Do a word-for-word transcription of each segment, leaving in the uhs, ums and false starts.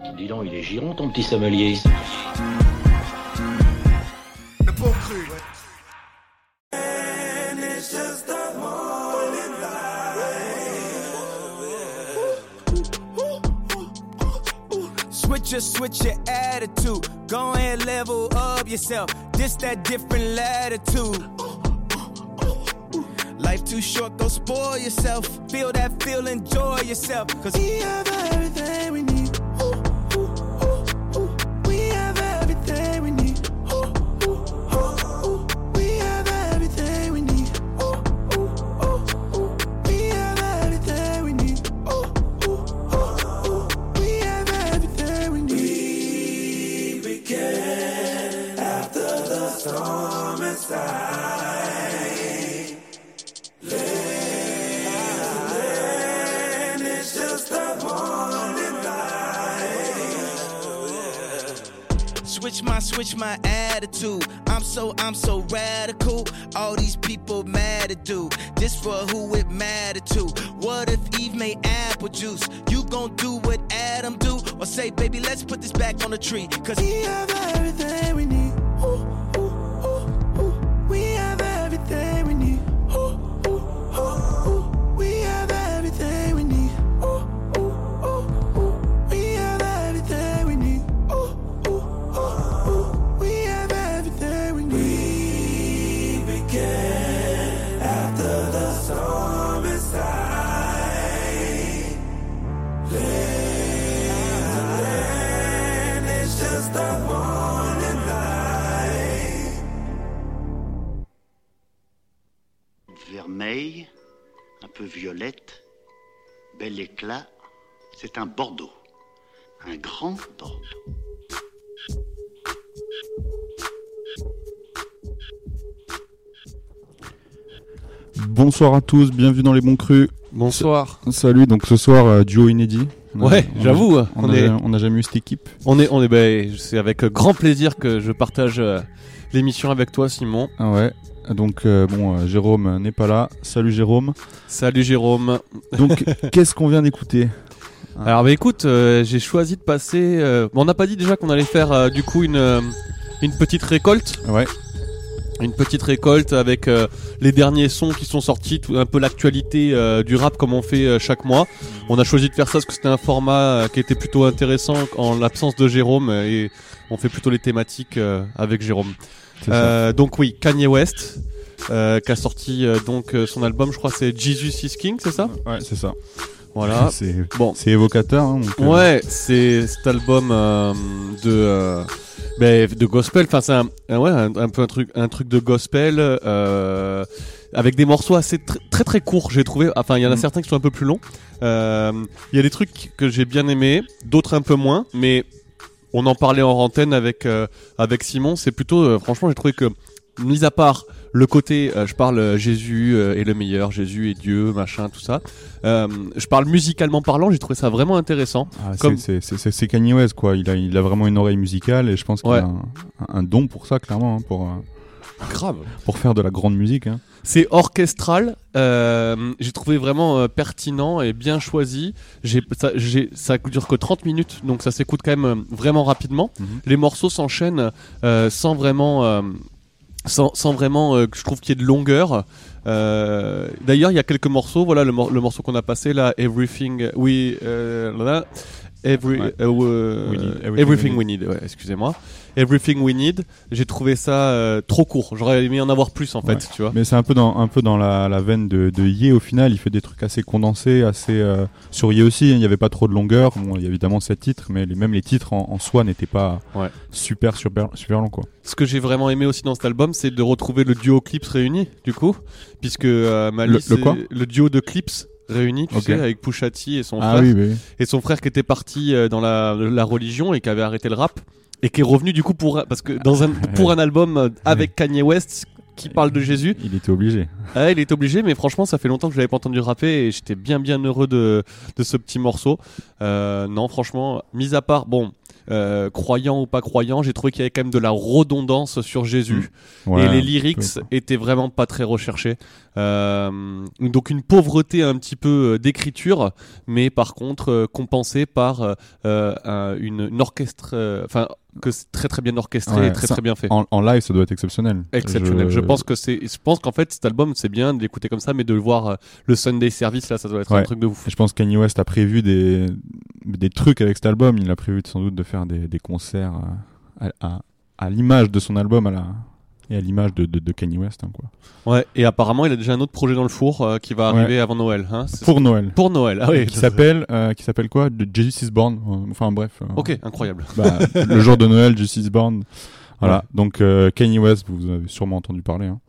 Dis donc, il est giron ton petit sommelier. Le bon cru. Switch your, switch your attitude. Go ahead, level up yourself. This that different latitude. Life too short, go spoil yourself. Feel that feel, enjoy yourself. Cause we have everything we need. Ooh, ooh, ooh, ooh. We have everything we need. Ooh, ooh, ooh, ooh. We have everything we need. Ooh, ooh, ooh, ooh. We have everything we need. Ooh, ooh, ooh, ooh. We have everything we need. We begin after the storm inside. Switch my, switch my attitude. I'm so, I'm so radical. All these people mad at do. This for who it matter to. What if Eve made apple juice? You gon' do what Adam do? Or say, baby, let's put this back on the tree. Cause we have everything we need. Ooh, ooh, ooh, ooh. We have everything we need. Ooh, ooh, ooh, ooh. We have everything we need. Ooh, ooh, ooh, ooh. We have everything we need. Ooh, ooh, ooh, ooh. We have everything we need. We begin after the storm inside. Land is just a morning light. Vermeil, un peu violette, bel éclat, c'est un Bordeaux, un grand Bordeaux. Bonsoir à tous, bienvenue dans les bons crus. Bonsoir. S- Salut, donc ce soir euh, duo inédit. On a- Ouais, on a- j'avoue, On on n'a est- ja- on n'a jamais eu cette équipe. On est, on est, bah, c'est avec grand plaisir que je partage euh, l'émission avec toi, Simon. Ah ouais. Donc euh, bon, euh, Jérôme n'est pas là. Salut Jérôme. Salut Jérôme. Donc qu'est-ce qu'on vient d'écouter? Alors bah écoute, euh, j'ai choisi de passer. Euh, on n'a pas dit déjà qu'on allait faire euh, du coup une euh, une petite récolte, Ouais. une petite récolte avec euh, les derniers sons qui sont sortis, tout, un peu l'actualité euh, du rap comme on fait euh, chaque mois. On a choisi de faire ça parce que c'était un format euh, qui était plutôt intéressant en l'absence de Jérôme euh, et on fait plutôt les thématiques euh, avec Jérôme. C'est ça. Euh, donc oui, Kanye West euh, qui a sorti euh, donc euh, son album, je crois c'est Jesus is King, c'est ça? Ouais, c'est ça. Voilà. c'est Bon. c'est évocateur. Hein, donc, euh, Ouais, c'est cet album euh, de euh, ben, de gospel. Enfin, c'est un, un- ouais, un, un peu un truc, un truc de gospel euh, avec des morceaux assez tr- très très courts. J'ai trouvé. Enfin, il y en a Mm. certains qui sont un peu plus longs. Euh, Il y a des trucs que j'ai bien aimés, d'autres un peu moins. Mais on en parlait en antenne avec euh, avec Simon. C'est plutôt, euh, franchement, j'ai trouvé que mis à part le côté, euh, je parle euh, Jésus euh, est le meilleur, Jésus est Dieu, machin, tout ça. Euh, je parle musicalement parlant, j'ai trouvé ça vraiment intéressant. ah, c'est- Comme- c'est, c'est, c'est, c'est Kanye West quoi. Il a, il a vraiment une oreille musicale et je pense qu'il Ouais. a un, un don pour ça clairement, hein, pour euh, Grave. pour faire de la grande musique. Hein. C'est orchestral. Euh, j'ai trouvé vraiment euh, pertinent et bien choisi. J'ai, ça, j'ai, ça dure que trente minutes, donc ça s'écoute quand même euh, vraiment rapidement. Mhm. Les morceaux s'enchaînent euh, sans vraiment, euh, sans, sans vraiment, euh, que je trouve qu'il y ait de longueur. Euh, d'ailleurs, il y a quelques morceaux. Voilà le, mor- le morceau qu'on a passé là, Everything We, euh, là, Every, Ouais. euh, euh, We Need, Everything, Everything We Need. Ouais, excusez-moi. Everything We Need. J'ai trouvé ça euh, trop court. J'aurais aimé en avoir plus en fait, Ouais. tu vois. Mais c'est un peu dans un peu dans la, la veine de, de Ye au final. Il fait des trucs assez condensés, assez euh, sur Ye aussi. Il n'y avait pas trop de longueur. Bon, il y a évidemment sept titres, mais les, même les titres en, en soi n'étaient pas Ouais. super super super longs quoi. Ce que j'ai vraiment aimé aussi dans cet album, c'est de retrouver le duo Clips réuni, du coup, puisque euh, Malice, Le- le quoi est- le duo de Clips réuni, tu Ok. sais, avec Pusha T et son Ah frère, oui, oui. et son frère qui était parti euh, dans la, la religion et qui avait arrêté le rap et qui est revenu du coup pour un- parce que dans un pour un album euh, avec Kanye West qui parle de Jésus. Il était obligé. Ah, il est obligé, mais franchement, ça fait longtemps que je l'avais pas entendu rapper et j'étais bien bien heureux de de ce petit morceau. Euh, non, franchement, mis à part, bon, euh, croyant ou pas croyant, j'ai trouvé qu'il y avait quand même de la redondance sur Jésus. Mmh. Ouais, et les lyrics peu, étaient vraiment pas très recherchés. Euh, donc une pauvreté un petit peu euh, d'écriture, mais par contre euh, compensée par euh, euh, une, une orchestre, enfin euh, que c'est très très bien orchestré ouais, et très ça, très bien fait. En, en live, ça doit être exceptionnel. Exceptionnel. Je, je pense que c'est, je pense qu'en fait cet album c'est bien de l'écouter comme ça, mais de le voir euh, le Sunday Service là, ça doit être ouais. un truc de ouf. Et je pense que Kanye West a prévu des des trucs avec cet album. Il a prévu sans doute de faire des, des concerts à, à, à l'image de son album, à la et à l'image de, de, de Kanye West, hein, quoi. Ouais. Et apparemment il a déjà un autre projet dans le four euh, qui va arriver ouais. avant Noël. Hein. C'est pour Noël. Pour Noël. Ah oui. Qui s'appelle euh, qui s'appelle quoi? Jesus is Born. Enfin bref. Euh, ok, incroyable. Bah, le jour de Noël, Jesus is Born. Voilà. Ouais. Donc euh, Kanye West, vous avez sûrement entendu parler. Hein.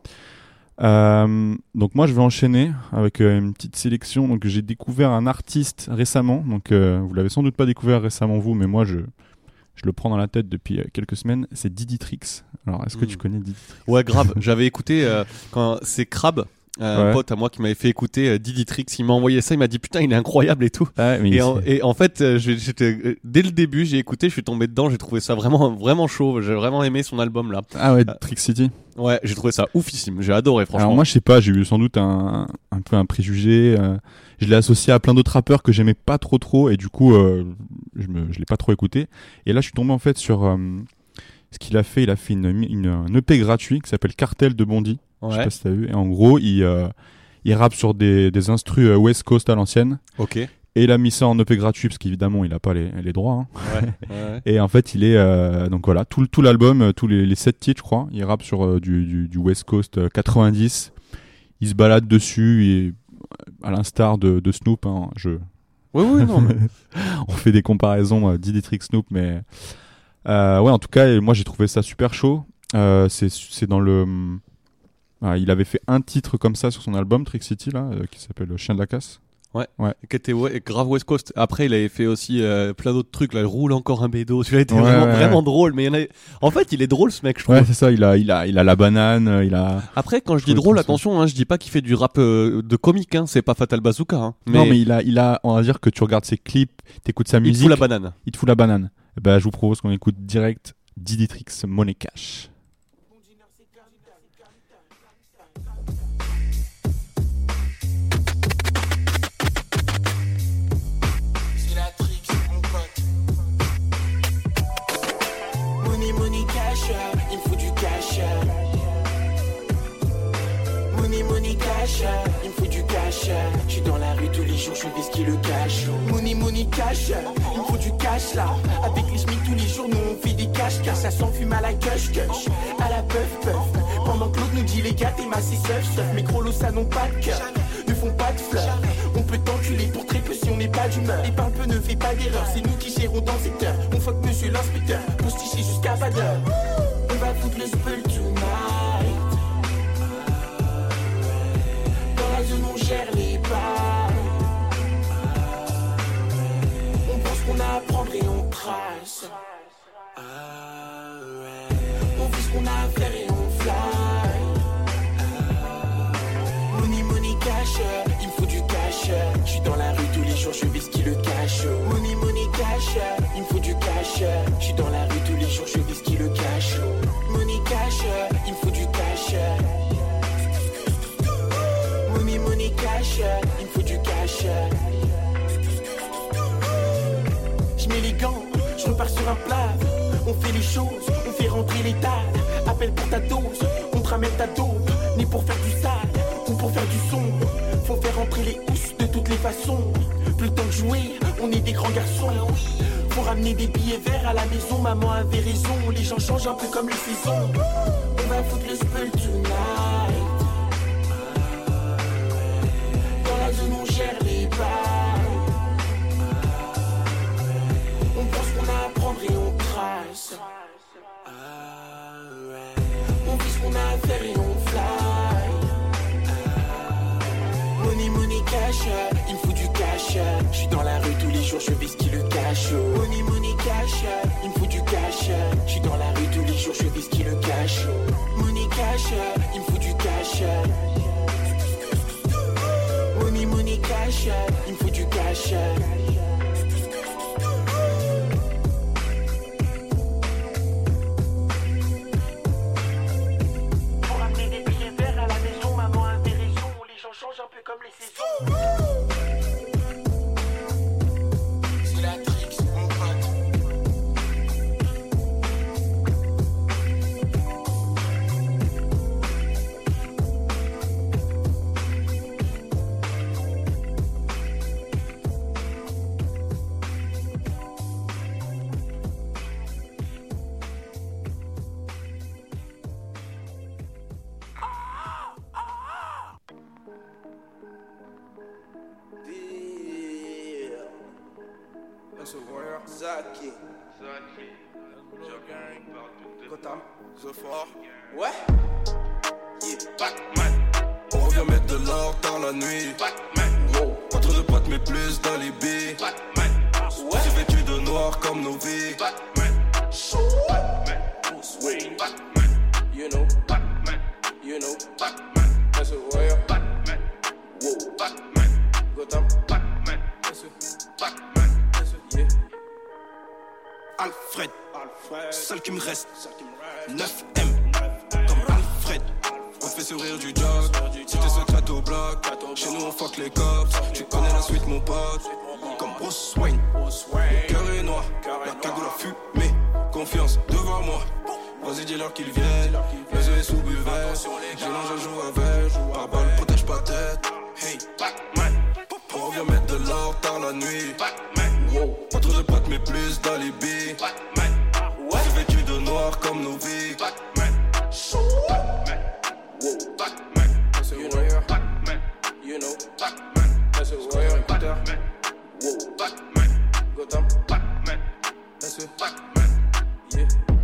Euh, donc moi je vais enchaîner avec euh, une petite sélection. Donc j'ai découvert un artiste récemment. Donc euh, vous l'avez sans doute pas découvert récemment vous, mais moi je je le prends dans la tête depuis euh, quelques semaines. C'est Diditrix. Alors est-ce que mmh. tu connais Diditrix? Ouais, grave. J'avais écouté euh, quand c'est Crab. Euh, ouais. Un pote à moi qui m'avait fait écouter euh, Diditrix, il m'a envoyé ça, il m'a dit putain il est incroyable et tout. Ah, mais et, en, et en fait, euh, j'étais euh, dès le début j'ai écouté, je suis tombé dedans, j'ai trouvé ça vraiment vraiment chaud, j'ai vraiment aimé son album là. Ah ouais, euh, Trick City. Ouais, j'ai trouvé ça oufissime, j'ai adoré franchement. Alors moi je sais pas, j'ai eu sans doute un un peu un préjugé. Euh, je l'ai associé à plein d'autres rappeurs que j'aimais pas trop trop et du coup euh, je me je l'ai pas trop écouté. Et là je suis tombé en fait sur euh, ce qu'il a fait. Il a fait une, une un E P gratuit qui s'appelle Cartel de Bondy. Ouais. Je sais pas si t'as vu. Et en gros, il, euh, il rappe sur des, des instrus euh, West Coast à l'ancienne. Ok. Et il a mis ça en E P gratuit parce qu'évidemment, il a pas les, les droits. Hein. Ouais, ouais. Et en fait, il est euh, donc voilà, tout, tout l'album, tous les, les sept titres, je crois. Il rappe sur euh, du, du, du West Coast euh, quatre-vingt-dix. Il se balade dessus et à l'instar de, de Snoop. Hein, je. Oui, oui, non. Mais... On fait des comparaisons euh, Diditrix Snoop, mais euh, ouais, en tout cas, moi j'ai trouvé ça super chaud. Euh, c'est, c'est dans le Ah, il avait fait un titre comme ça sur son album Trick City là, euh, qui s'appelle Chien de la casse. Ouais. Ouais. Qui était ouais, grave West Coast. Après, il avait fait aussi euh, plein d'autres trucs. Là, il roule encore un bédo. Celui-là était ouais, vraiment, ouais, vraiment ouais. drôle. Mais il y en a... en fait, il est drôle ce mec, je trouve. Ouais, c'est ça. Il a, il a, il a la banane. Il a. Après, quand je, je dis drôle, attention, hein, je dis pas qu'il fait du rap euh, de comique. Hein, c'est pas Fatal Bazooka. Hein, mais... Non, mais il a, il a. On va dire que tu regardes ses clips, t'écoutes sa musique. Il te fout la banane. Il te fout la banane. Et ben, je vous propose qu'on écoute direct Diditrix Money Cash. Il me faut du cash. Je suis dans la rue tous les jours, je fais ce qui le cache. Money, money, cash. Il me faut du cash là. Avec les schmick tous les jours, nous on fait des cash. Car ça s'enfume à la cush cush. À la puff puff. Pendant que l'autre nous dit les gars, t'es massé seuf seuf. Mes crolos ça n'ont pas de cœur, ne font pas de fleurs. On peut t'enculer pour très peu si on n'est pas d'humeur. Et parle peu, ne fais pas d'erreur. C'est nous qui gérons dans le secteur. On fuck monsieur l'inspecteur. Postiché jusqu'à pas d'heure. On va foutre le spell tonight. On gère les balles. On pense qu'on a à prendre et on trace. On fait ce qu'on a à faire et on fly. Money, money, cash. Il me faut du cash. Je suis dans la rue tous les jours, je vais ce qui le cache. Money, money, cash. Il me faut du cash. Je suis dans la rue tous les jours, je vais ce qui le cache. Money, cash. Il me faut du cash. Money, money, cash, il me faut du cash. Je mets les gants, je repars sur un plat. On fait les choses, on fait rentrer les tables. Appelle pour ta dose, on te ramène ta dose. Ni pour faire du sale, ou pour faire du son. Faut faire rentrer les housses de toutes les façons. Plus le temps de jouer, on est des grands garçons. Faut ramener des billets verts à la maison, maman avait raison. Les gens changent un peu comme les saisons. On va foutre le spell tonight. On gère les balles. On pense qu'on a à prendre et on trace. On fait ce qu'on a à faire et on fly. Money, money, cash. Il me faut du cash. Je suis dans la rue tous les jours, je vais ce qui le cache. Money, money, cash. Il me faut du cash. Je suis dans la rue tous les jours, je vais ce qui le cache. Money, cash. Il me faut du cash. Money, money, cash, il me faut du cash. Zaki. Zaki. Gotham. The Fort. Ouais. Yeah. Batman. On revient mettre de l'or dans la nuit. Batman. Wow. Pas trop de potes mais plus d'alibi. Batman. Ouais. J'ai vêtu de noir comme nos vies. Batman. Batman. Bruce Wayne. Batman. You know. Batman. You know. Batman. That's a warrior. Batman. Wow. Batman. Gotham. Batman. That's a. Batman. That's a. Yeah. Alfred. Alfred. Seul qui me reste. Seul qui me reste. neuf M. Comme Alfred. On te fait sourire du jog. Si t'es secrète au bloc. Chez nous on fuck les cops. Tu connais la suite mon pote. Comme Bruce Wayne. Cœur est noir. La cagoule a fumé. Confiance devant moi. Vas-y dis-leur qu'ils viennent. Les yeux sous buvette. J'ai l'ange à joue avec. Par balle protège pas tête. Hey, Batman. On revient mettre de l'or tard la nuit. Batman. Wow. Pas trop de potes mais plus d'alibi. Batman. J'ai vêtu de noir comme nos vies. Batman. Batman. Wow. Batman. That's a You warrior. know. Batman. You know. Batman. That's a warrior. Batman. Wow. Batman. Gotham. Batman. That's a. Batman. Yeah.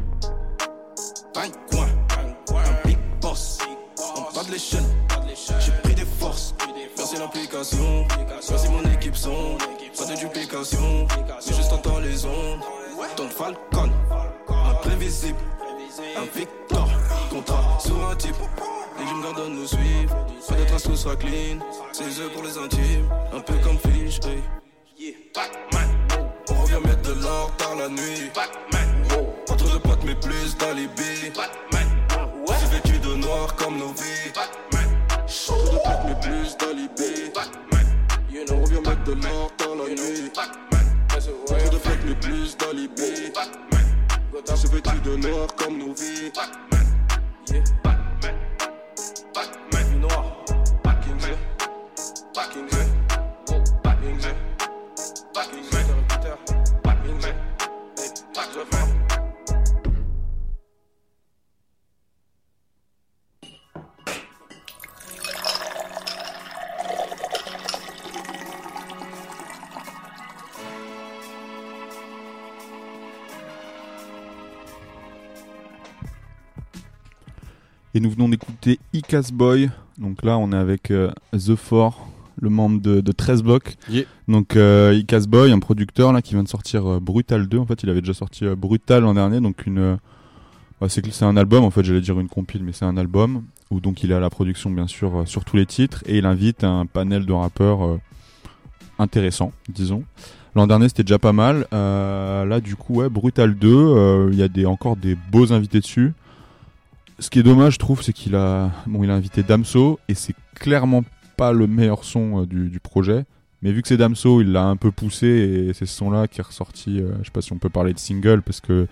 Pingouin. Un big boss. On bat de l'échelle. J'ai pris des forces. Merci l'application. Merci mon équipe son. Pas de duplication. Mais juste entends les ondes. Don Falcon. Imprévisible. Un Victor. Contrat sur un type. Les gyms gardons nous suivent. Pas de traces, tout sera clean. C'est eux pour les intimes. Un peu comme Fish. Hey. Yeah. Batman. On revient mettre de l'or tard la nuit. Batman. Pas trop de potes mais plus d'alibi. Batman. J'ai vêtu de noir comme nos vies. Batman. Pas trop de potes mais plus d'alibi. Batman. You know. On revient mettre de l'or tard la nuit. Batman. Pas trop de potes mais plus d'alibi. Batman. J'ai vêtu de noir comme nos vies. Batman. Yeah. Batman. Batman. Du noir. Kingsley. Kingsley. Kingsley. Batman. Peter. Kingsley. Hey. Batman. Et nous venons d'écouter Icas Boy. Donc là, on est avec euh, The Four, le membre de, de treize blocs. Yeah. Donc euh, Icas Boy, un producteur là qui vient de sortir euh, Brutal deux. En fait, il avait déjà sorti euh, Brutal l'an dernier. Donc une, euh, ouais, c'est, c'est un album. En fait, j'allais dire une compile, mais c'est un album où donc il est à la production bien sûr euh, sur tous les titres et il invite un panel de rappeurs euh, intéressants, disons. L'an dernier, c'était déjà pas mal. Euh, là, du coup, ouais, Brutal deux, euh, il y a des, encore des beaux invités dessus. Ce qui est dommage, je trouve, c'est qu'il a, bon, il a invité Damso et c'est clairement pas le meilleur son euh, du, du projet. Mais vu que c'est Damso, il l'a un peu poussé et c'est ce son-là qui est ressorti. Euh, je sais pas si on peut parler de single parce que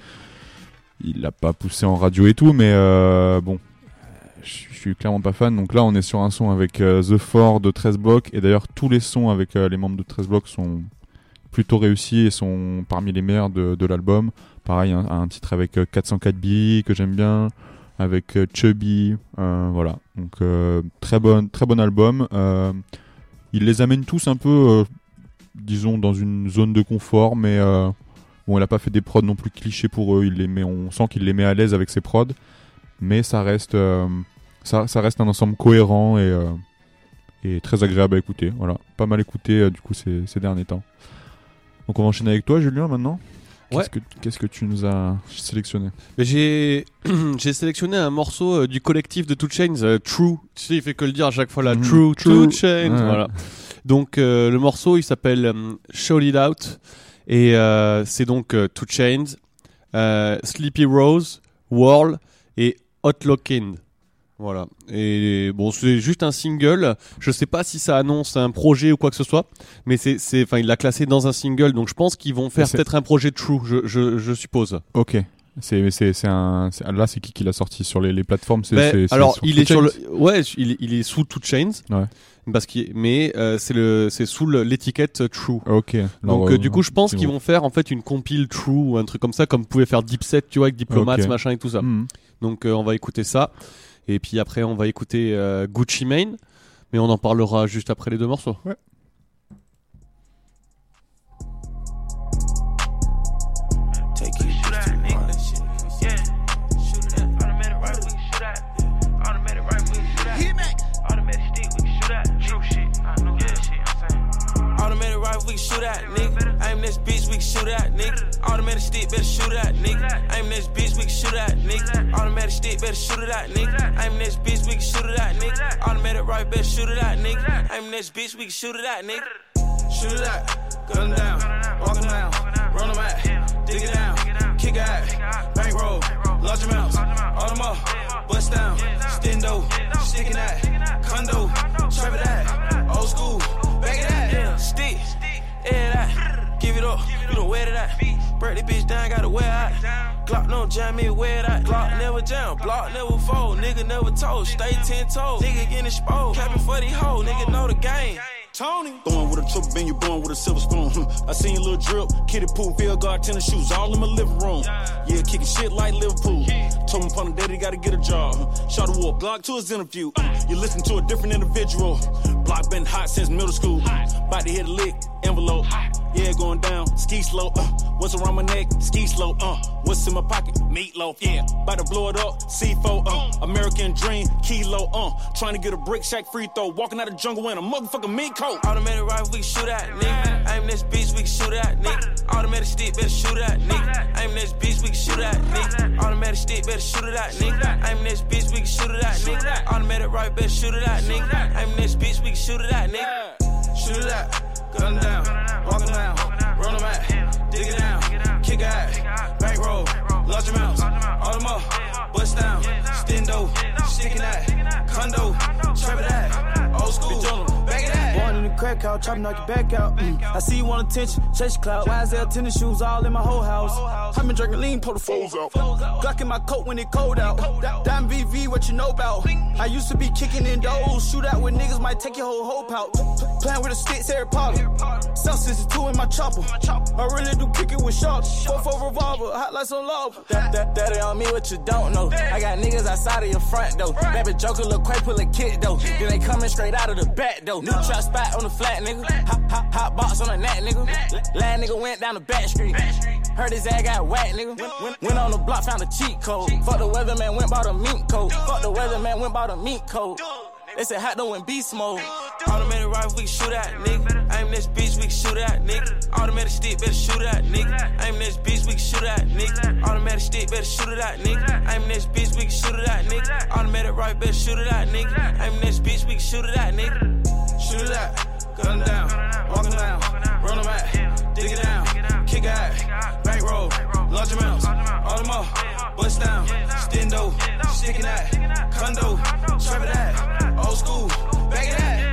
il l'a pas poussé en radio et tout, mais euh, bon, je suis clairement pas fan. Donc là, on est sur un son avec euh, The Four de treize blocs et d'ailleurs tous les sons avec euh, les membres de treize blocs sont plutôt réussis et sont parmi les meilleurs de, de l'album. Pareil, un, un titre avec euh, quatre cent quatre B que j'aime bien. Avec euh, Chubby, euh, voilà. Donc euh, très bon, très bon album. Euh, il les amène tous un peu, euh, disons, dans une zone de confort, mais euh, bon, il a pas fait des prods non plus clichés pour eux. Il les met, on sent qu'il les met à l'aise avec ses prods, mais ça reste, euh, ça, ça reste un ensemble cohérent et, euh, et très agréable à écouter. Voilà, pas mal écouté euh, du coup ces, ces derniers temps. Donc on va enchaîner avec toi, Julien, maintenant. Qu'est-ce, Ouais. que, qu'est-ce que tu nous as sélectionné? Mais j'ai j'ai sélectionné un morceau euh, du collectif de two Chainz, euh, True. Tu sais, il fait que le dire à chaque fois là. Mhm. True, True. two Chainz. Ouais. Voilà. Donc euh, le morceau, il s'appelle euh, Shout It Out et euh, c'est donc euh, two Chainz, euh, Sleepy Rose, Whirl et Hot Lockin'. Voilà. Et bon, c'est juste un single. Je sais pas si ça annonce un projet ou quoi que ce soit, mais c'est, c'est, enfin, il l'a classé dans un single, donc je pense qu'ils vont faire c'est... peut-être un projet True, je, je, je suppose. Ok. C'est, c'est, c'est un, c'est, là, c'est qui qui l'a sorti sur les, les plateformes? C'est, Ben, c'est, c'est alors, sur il two est sur le, Chainz? ouais, il, il est sous two Chainz. Ouais. Parce qu'il, mais euh, c'est le, c'est sous le, l'étiquette True. Ok. Donc Alors, euh, du coup, je pense c'est qu'ils bon. vont faire en fait une compile True ou un truc comme ça, comme pouvait faire Dipset, tu vois, avec Diplomats, Ok. machin et tout ça. Mhm. Donc euh, on va écouter ça. Et puis après, on va écouter euh, Gucci Mane, mais on en parlera juste après les deux morceaux. Ouais. better shoot it out, nigga. Aim this bitch, we can shoot it out, nigga. Automatic stick, better shoot it out, nigga. Aim this bitch, we can shoot it out, nigga. Automatic right, better shoot it out, nigga. Aim this bitch, we can shoot it out, nigga. Shoot it out, gun them down, walk them down, run them out, dig it down, kick it out, bankroll, large amounts, all them up, bust down, stendo, sticking that, condo, trap it out, old school, back it out, stick, air it out, give it up, you don't wear it out, break the bitch down, gotta wear out, Glock no jam me, wear it out, Glock never jam, block never fold, nigga never told, stay ten toes, nigga getting exposed, capping for these hoes, nigga know the game. Tony. Throwing with a triple bean, you born with a silver spoon. I seen a little drip, kitty pool, field guard, tennis shoes, all in my living room. Yeah, kicking shit like Liverpool. Told him upon the daddy, gotta get a job. Shot a war block to his interview. You listen to a different individual. Block been hot since middle school. About to hit a lick, envelope. Yeah, going down, ski slow. Uh, what's around my neck? Ski slow. Uh, what's in my pocket? Meatloaf. Yeah, about to blow it up. C four. Uh, American dream. Kilo. Uh, trying to get a brick shack free throw. Walking out the jungle in a motherfucking mink coat. Automatic rifle, we can shoot at, nigga. Aim this bitch, we can shoot at, nigga. Automatic stick, better shoot at, nigga. Aim this bitch, we can shoot at, nigga. Automatic stick, better shoot it at, nigga. Aim this bitch, we can shoot it at, nigga. Automatic rifle, better shoot it at, nigga. Aim this bitch, we can shoot it at, nigga. Shoot it at, gun down, walk them down, run them out, dig it down, kick it out, bankroll, large amounts, all them up, bust down, stendo, sticking that, condo, trap it out, old school, back it out. Born in the crack house, chopping knock your back out. Mm. I see you want attention, chase your clout. Y S L tennis shoes all in my whole house. I've been drinking lean, pull the foes out. Glock in my coat when it cold out. Diamond V V, what you know about? I used to be kicking in doors, shoot out with niggas, might take your whole hope out. Playing with the sticks, Harry Potter. South sixty-two in my chopper. I really do kick it with sharps. four four revolver, hot like some love. That, that, that on me what you don't know. I got niggas outside of your front though. Baby Joker look quite pull a kid though. Then they coming straight out of the back though. New trap spot on the flat nigga. Hot, hot, hot box on the net nigga. Last nigga went down the back street. Heard his ass got whacked nigga. Went, went on the block, found a cheat code. Fuck the weatherman, went bought a mink coat. Fuck the weatherman, went bought a mink coat. They said hot though in beast mode. Automatic rifle, we can shoot at, nigga. Aim this bitch, we can shoot at, nigga. Automatic stick, better shoot at, nigga. Aim this bitch, we can shoot at, nigga. Automatic stick, better shoot it at, nigga. Aim this bitch, we can shoot it at, nigga. Automatic rifle, better shoot it at, nigga. Aim this bitch, we can shoot it at, nigga. Shoot it at, gun down, walk them down, run them out, dig it down, kick it out, bankroll, large amounts, all them up, bust down, stendo, sticking that, condo, trap it out, old school, back it out.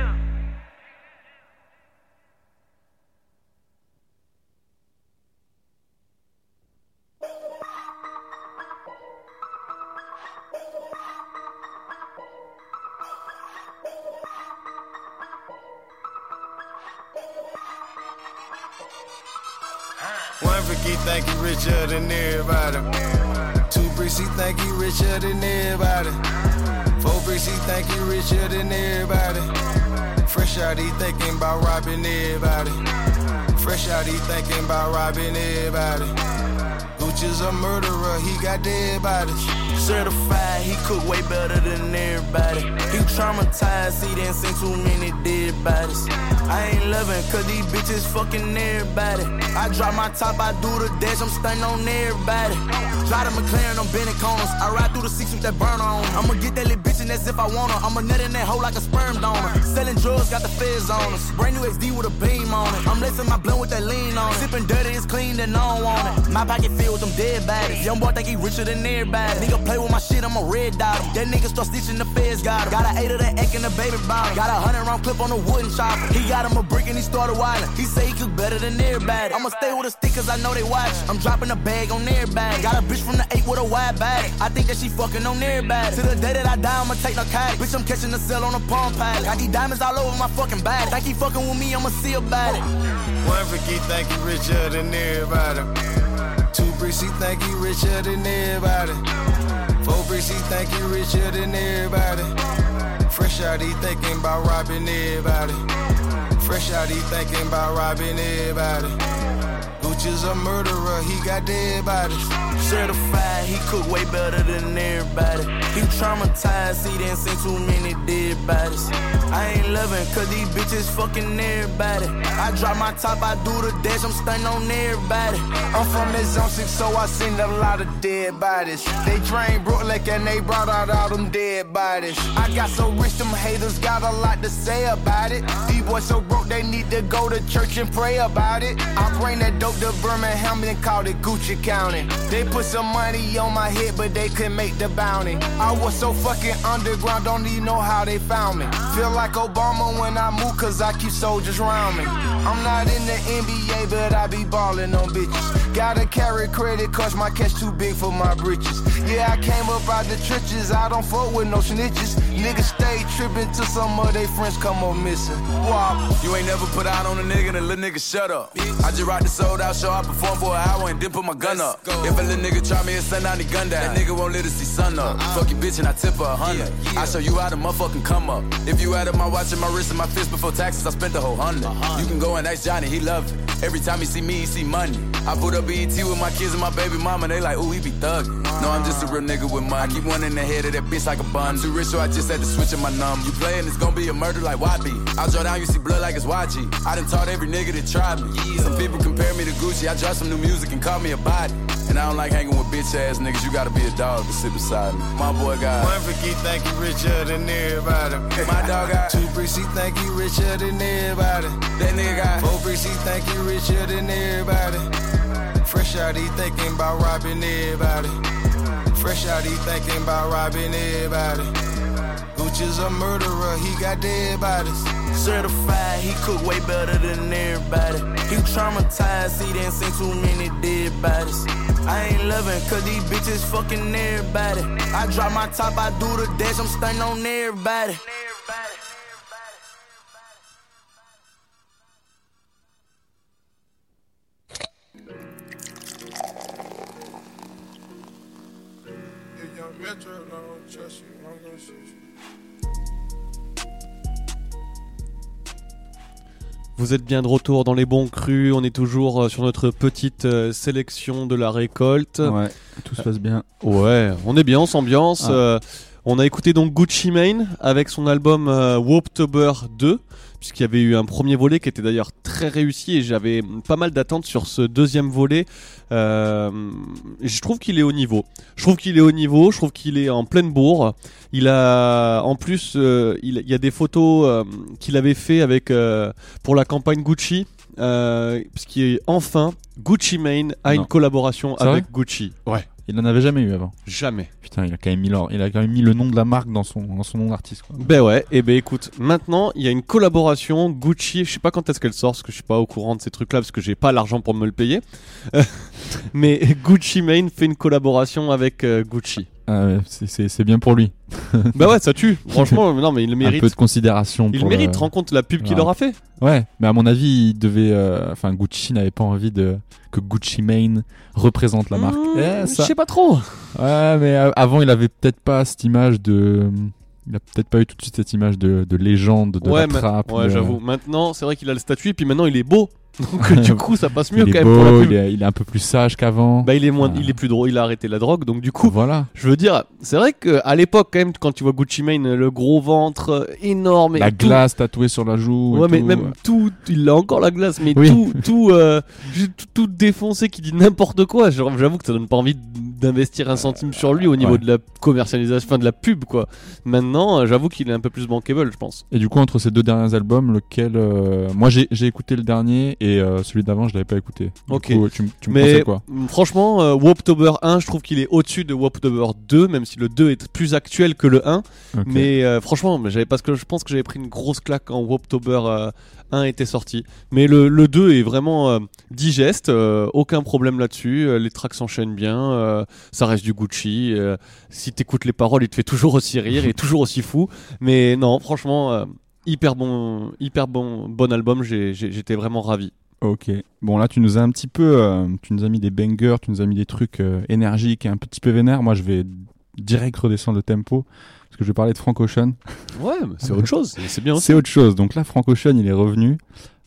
One freaky think he richer than everybody. Two bricks he think he richer than everybody. Four bricks he think he richer than everybody. Fresh out he thinking about robbing everybody. Fresh out he thinking about robbing everybody. Gucci's a murderer, he got dead bodies. Certified, he cook way better than everybody. He traumatized, he didn't see too many dead bodies. I ain't loving cause these bitches fucking everybody. I drop my top, I do the dash, I'm stunning on everybody. Drive the McLaren, I'm bending corners. I ride through the six with that burner on. I'ma get that little bitch and that's if I want her. I'ma nut in that hole like a sperm donor. Selling drugs, got the feds on us. Brand new X D with a beam on it. I'm lacing my blunt with that lean on it. Sipping dirty, it's clean, then I don't want it. My pocket filled with them dead bodies. Young boy think he richer than everybody. Nigga play with my shit, I'm a red dot him. That nigga start stitching, the feds got him. Got an eight of that egg in the baby bottom. Got a hundred round clip on the wooden chopper. He got him a brick and he started wildin'. He say he cook better than everybody. I'ma stay with a stick cause I know they watch. I'm dropping a bag on everybody. Got a bitch from the eight with a wide bag. I think that she fucking on everybody. To the day that I die, I'ma take narcotics. Bitch, I'm catching the cell on a palm pilot. Got these diamonds all over my fucking body. Think he fucking with me, I'ma see about it. One freaky think he richer than everybody. Two bricks he think he richer than everybody. Four bricks he think he richer than everybody. Fresh out he thinking about robbing everybody. Fresh out he thinking about robbing everybody. Gucci's a murderer, he got dead bodies. Certified, he cook way better than everybody. He traumatized, he didn't see too many dead bodies. I ain't loving, cause these bitches fucking everybody. I drop my top, I do the dash, I'm stunning on everybody. I'm from that zone six, so I seen a lot of dead bodies. They drained Brooklyn and they brought out all them dead bodies. I got so rich, them haters got a lot to say about it. These boys so broke, they need to go to church and pray about it. I bring that dope to Birmingham and called it Gucci County. They put some money on my head, but they couldn't make the bounty. I was so fucking underground, don't even know how they found me. Feel like Obama when I move, cause I keep soldiers around me. I'm not in the N B A, but I be ballin' on bitches. Gotta carry credit, cause my cash too big for my britches. Yeah, I came up out the trenches, I don't fuck with no snitches. Niggas stay trippin' till some of they friends come up missing. Wow. You ain't never put out on a nigga, then little nigga shut up. I just rock the sold out show, I perform for an hour and then put my gun up. If a little nigga try me and send down the gun down, that nigga won't let us see sun up. Uh-uh. Fuck your bitch and I tip her a hundred. Yeah, yeah. I show you how to motherfucking come up. If you added my watch and my wrist and my fist before taxes, I spent the whole hundred. Uh-huh. You can go and ask Johnny, he love it. Every time he see me, he see money. I put up B E T with my kids and my baby mama, they like, ooh, he be thuggin'. No, I'm just a real nigga with money. I keep one in the head of that bitch like a bun. Too rich, so I just had to switch in my number. You playin', it's gon' be a murder like Y B. I draw down, you see blood like it's Y G. I done taught every nigga that tried me. Yeah. Some people compare me to Gucci. I drop some new music and call me a body. And I don't like hanging with bitch ass niggas. You gotta be a dog to sit beside me. My boy got one Vicky think he richer than everybody. My dog got two bricks, he think he richer than everybody. That nigga got four bricks, he think he richer than everybody. Fresh out, he thinking about robbing everybody. Fresh out, he thinking about robbing everybody. Gucci's a murderer, he got dead bodies. Certified, he cook way better than everybody. He traumatized, he didn't see too many dead bodies. I ain't loving, cause these bitches fucking everybody. I drop my top, I do the dash, I'm stunning on everybody. Vous êtes bien de retour dans les bons crus, on est toujours sur notre petite euh, sélection de la récolte. Ouais, tout se passe bien. Ouais, on est bien, on s'ambiance. Ah. Euh, on a écouté donc Gucci Mane avec son album euh, Woptober deux, puisqu'il y avait eu un premier volet qui était d'ailleurs très réussi et j'avais pas mal d'attentes sur ce deuxième volet. Euh, je trouve qu'il est au niveau. Je trouve qu'il est au niveau, je trouve qu'il est en pleine bourre. Il a, en plus, euh, il, il y a des photos euh, qu'il avait fait avec euh, pour la campagne Gucci, euh, parce qu'enfin Gucci Mane a non. une collaboration C'est avec vrai Gucci. Ouais. Il n'en avait jamais eu avant. Jamais. Putain, il a quand même mis, leur... il a quand même mis le nom de la marque dans son, dans son nom d'artiste, quoi. Ben ouais, et ben écoute, maintenant il y a une collaboration Gucci, je sais pas quand est-ce qu'elle sort, parce que je suis pas au courant de ces trucs-là, parce que j'ai pas l'argent pour me le payer. Mais Gucci Mane fait une collaboration avec euh, Gucci. Ah ouais, c'est, c'est, c'est bien pour lui. Bah ouais, ça tue. Franchement, non mais il le mérite. Un peu de considération. Il pour mérite, le... rends compte la pub qu'il ouais. aura fait. Ouais, mais à mon avis, il devait, enfin, euh, Gucci n'avait pas envie de que Gucci Mane représente la marque. Mmh, eh, ça... Je sais pas trop. Ouais, mais euh, avant, il avait peut-être pas cette image de. Il a peut-être pas eu tout de suite cette image de, de légende, de ouais, la trappe. Ma... Ouais, de... j'avoue. Maintenant, c'est vrai qu'il a le statut, et puis maintenant, il est beau. Donc du coup ça passe mieux il quand est même beau, pour la pub. Il est, il est un peu plus sage qu'avant. Bah il est moins, ah. il est plus drôle, il a arrêté la drogue, donc du coup voilà. Je veux dire, c'est vrai que à l'époque quand même quand tu vois Gucci Mane, le gros ventre énorme, et la tout... glace tatouée sur la joue. Ouais et mais tout, même ouais. tout, il a encore la glace, mais oui. tout, tout, euh, tout, tout défoncé, qui dit n'importe quoi. Genre, j'avoue que ça donne pas envie d'investir un centime sur lui au niveau ouais. de la commercialisation, enfin de la pub quoi. Maintenant, j'avoue qu'il est un peu plus bankable, je pense. Et du coup entre ces deux derniers albums, lequel euh... moi j'ai, j'ai écouté le dernier et euh, celui d'avant je l'avais pas écouté. Du ok. coup, tu, tu me mais conseilles quoi? Franchement, euh, Woptober un, je trouve qu'il est au-dessus de Woptober deux, même si le deux est plus actuel que le un. Okay. Mais euh, franchement, j'avais parce que je pense que j'avais pris une grosse claque quand Woptober euh, un était sorti. Mais le, le deux est vraiment euh, digeste, euh, aucun problème là-dessus. Euh, les tracks s'enchaînent bien, euh, ça reste du Gucci. Euh, si t'écoutes les paroles, il te fait toujours aussi rire et toujours aussi fou. Mais non, franchement, euh, hyper bon, hyper bon, bon album. J'ai, j'ai, j'étais vraiment ravi. Ok. Bon là tu nous as un petit peu, euh, tu nous as mis des bangers, tu nous as mis des trucs euh, énergiques et un petit peu vénères. Moi je vais direct redescendre le tempo parce que je vais parler de Frank Ocean. Ouais, c'est autre chose. C'est bien aussi. C'est autre chose. Donc là Frank Ocean il est revenu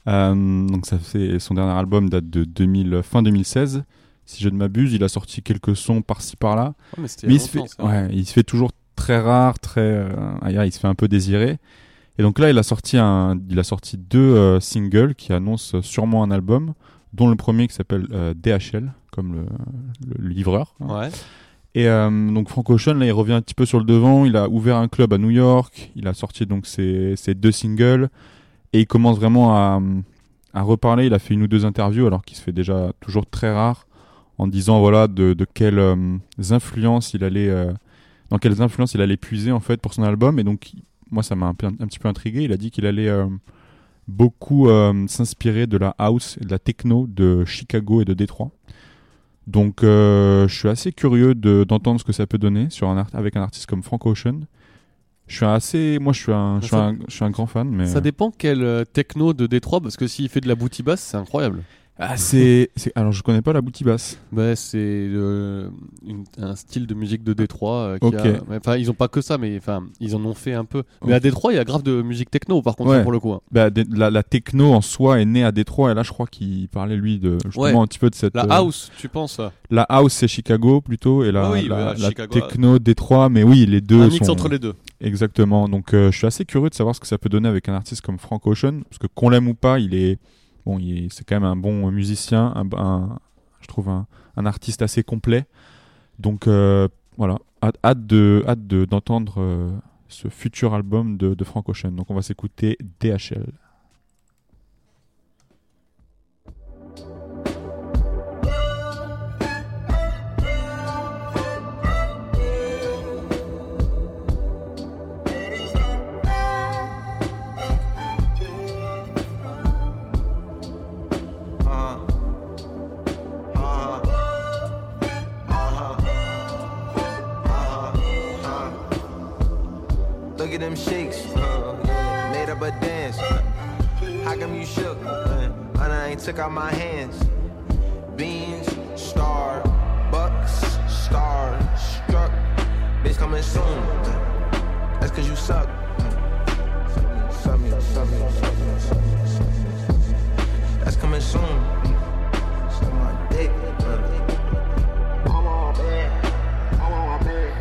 Euh, donc ça fait son dernier album date de deux mille, fin deux mille seize. Si je ne m'abuse, il a sorti quelques sons par-ci par-là. Oh, mais c'était mais il il y a se fait, longtemps, ça. ouais, il se fait toujours très rare, très, euh, il se fait un peu désirer. Et donc là, il a sorti un, il a sorti deux euh, singles qui annoncent sûrement un album, dont le premier qui s'appelle euh, D H L, comme le, le livreur. Ouais. Et euh, donc Frank Ocean, là, il revient un petit peu sur le devant. Il a ouvert un club à New York. Il a sorti donc ses, ses deux singles et il commence vraiment à, à reparler. Il a fait une ou deux interviews, alors qu'il se fait déjà toujours très rare, en disant voilà de, de quelles euh, influences il allait, euh, dans quelles influences il allait puiser en fait pour son album. Et donc moi, ça m'a un, peu, un petit peu intrigué. Il a dit qu'il allait euh, beaucoup euh, s'inspirer de la house et de la techno de Chicago et de Détroit. Donc, euh, je suis assez curieux de, d'entendre ce que ça peut donner sur un art- avec un artiste comme Frank Ocean. Je suis assez, moi, je suis un, je suis un, je suis un grand fan, mais Ça dépend quel euh, techno de Détroit, parce que s'il fait de la booty bass, c'est incroyable. ah, c'est, c'est, alors je connais pas la booty bass. Bah, c'est euh, une- un style de musique de Détroit. euh, qui Ok. a- mais, Enfin, ils ont pas que ça, mais enfin, ils en ont fait un peu. Mais Ok. à Détroit, il y a grave de musique techno, par contre, Ouais. pour le coup. hein. Bah, des- la, la techno en soi est née à Détroit, et là, je crois qu'il parlait lui de justement Ouais. un petit peu de cette. La euh, house, tu penses La house, c'est Chicago plutôt, et la, Ah oui, la, bah, la Chicago, techno Détroit, mais oui, les deux Un mix sont entre les deux. exactement. Donc, euh, je suis assez curieux de savoir ce que ça peut donner avec un artiste comme Frank Ocean, parce que qu'on l'aime ou pas, il est bon, il est, c'est quand même un bon musicien, un, un- je trouve un, un artiste assez complet. Donc euh, voilà, hâte, hâte de, hâte de, d'entendre euh, ce futur album de, de Frank Ocean. Donc on va s'écouter D H L. Look at them shakes, uh, made up a dance. How come you shook? Uh, and I ain't took out my hands. Beans, star, bucks, star, struck. Bitch coming soon. Uh, that's cause you suck. Uh, suck me, suck me, suck me, suck me, suck me. That's coming soon. Suck my dick. Uh, I'm on bed. I'm on bed.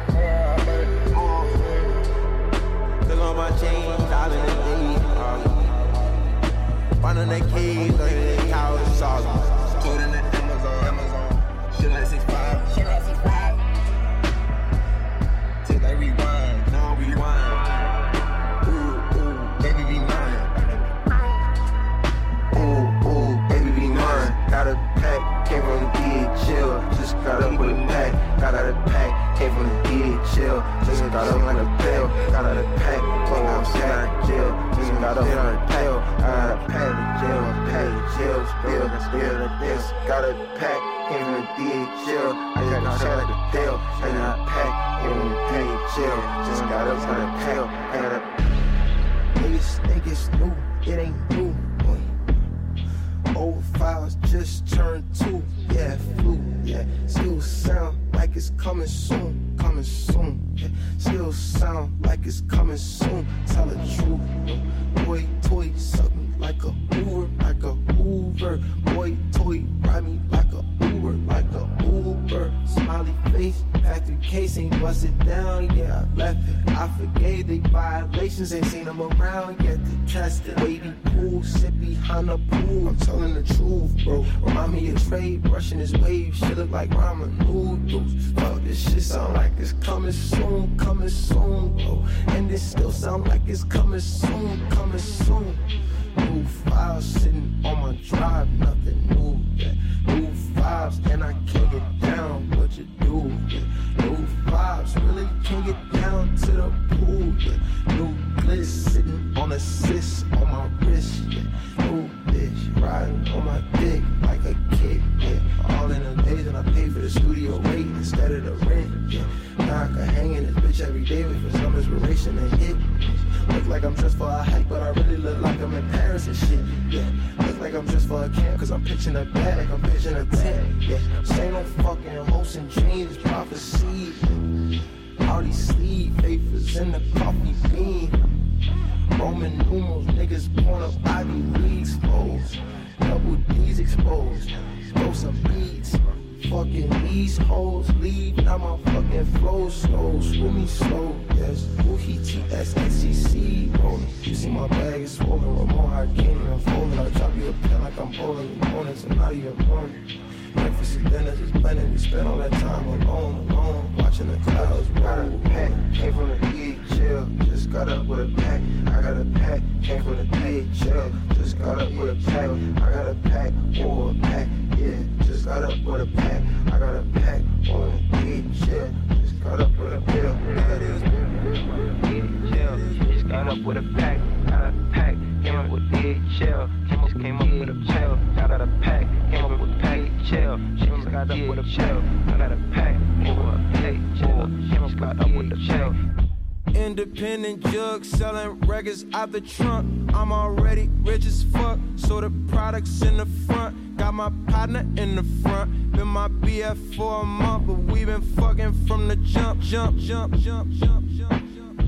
Look on my chain, all in the day. One on that cage, like that couch, solid. Put in the Amazon, Amazon. Shit like six five. Shit like six five. Take like rewind, now rewind. Ooh, ooh, baby be mine. Ooh, ooh, baby be mine. Got a pack, came from the D, chill. Just got up with a pack, got out of pack, came from the D, chill. Just got up like a pill, got out of pack, fuck I'm sitting out of jail. Just got up on a tail, got a pack of jail, pack of jail, spill, spill the this. Got a pack, came from the D, chill. I got a shot like a tail, I got a pack, came from the D, chill. Just got up on a tail, I got a. Niggas think it's new, it ain't new. Old files just turned two, yeah, flu, yeah. Still sound like it's coming soon, coming soon, yeah. Still sound like it's coming soon, tell the truth. Boy, toy, suck me like a Uber, like a Uber. Boy, toy, ride me like a Uber, like a Uber. Smiley face, factory case ain't busted down, yeah, I left it. I forgave the violations, ain't seen them around yet to test it. Wavy pool, sit behind the pool, I'm telling the truth, bro. Remind me of Trey brushing his waves, shit look like ramen noodles. Fuck, this shit sound like it's coming soon, coming soon, bro. And this still sound like it's coming soon, coming soon. New files sitting on my drive, nothing new, yeah. New vibes, and I can't get down what you do, yeah. New vibes, really can't get down to the pool, yeah. New bliss sitting on a cyst on my wrist, yeah. New bitch riding on my dick like a kid, yeah. All in the days when I pay for the studio rate instead of the rent, yeah. Now I can hang in this bitch every day with for some inspiration and hit. Look like I'm dressed for a hike, but I really look like I'm in Paris and shit, yeah. Look like I'm dressed for a camp, cause I'm pitching a bag like I'm pitching a tent, yeah. This ain't no fucking hopes and dreams, it's prophecy. All these sleeve papers in the coffee bean. Roman numerals, niggas pouring up Ivy Leagues, oh. exposed. Double D's exposed. Throw some beats. Fucking these hoes leave. Now my fucking flow slow. Screw me slow. Yes. Woohee T S N C C. Rolling. You see my bag is swollen. Ramon, I can't even fold it. I drop you a pen like I'm bowling. Mornings and not even morning. Breakfast and dinner just blending. We spend all that time alone, alone. Watching the clouds roll. Got a pack. Came from the D H L. Just got up with a pack. I got a pack. Came from the D H L. Just got up with a pack. I got a pack. Or a pack. Yeah. Just got up with a pack. I got a pack. Or a D H L. Just got up with a pill. That is D H L. Just got up with a pack. Got a pack. Came up with D H L. Just came up with a pack. I got a pack. Came up with D H L. She just got up with a pill. I got a pack. Or a D H L. She just got up with a pill. Independent jug selling records out the trunk. I'm already rich as fuck, so the products in the front. Got my partner in the front. Been my B F for a month, but we been fucking from the jump, jump, jump, jump, jump, jump.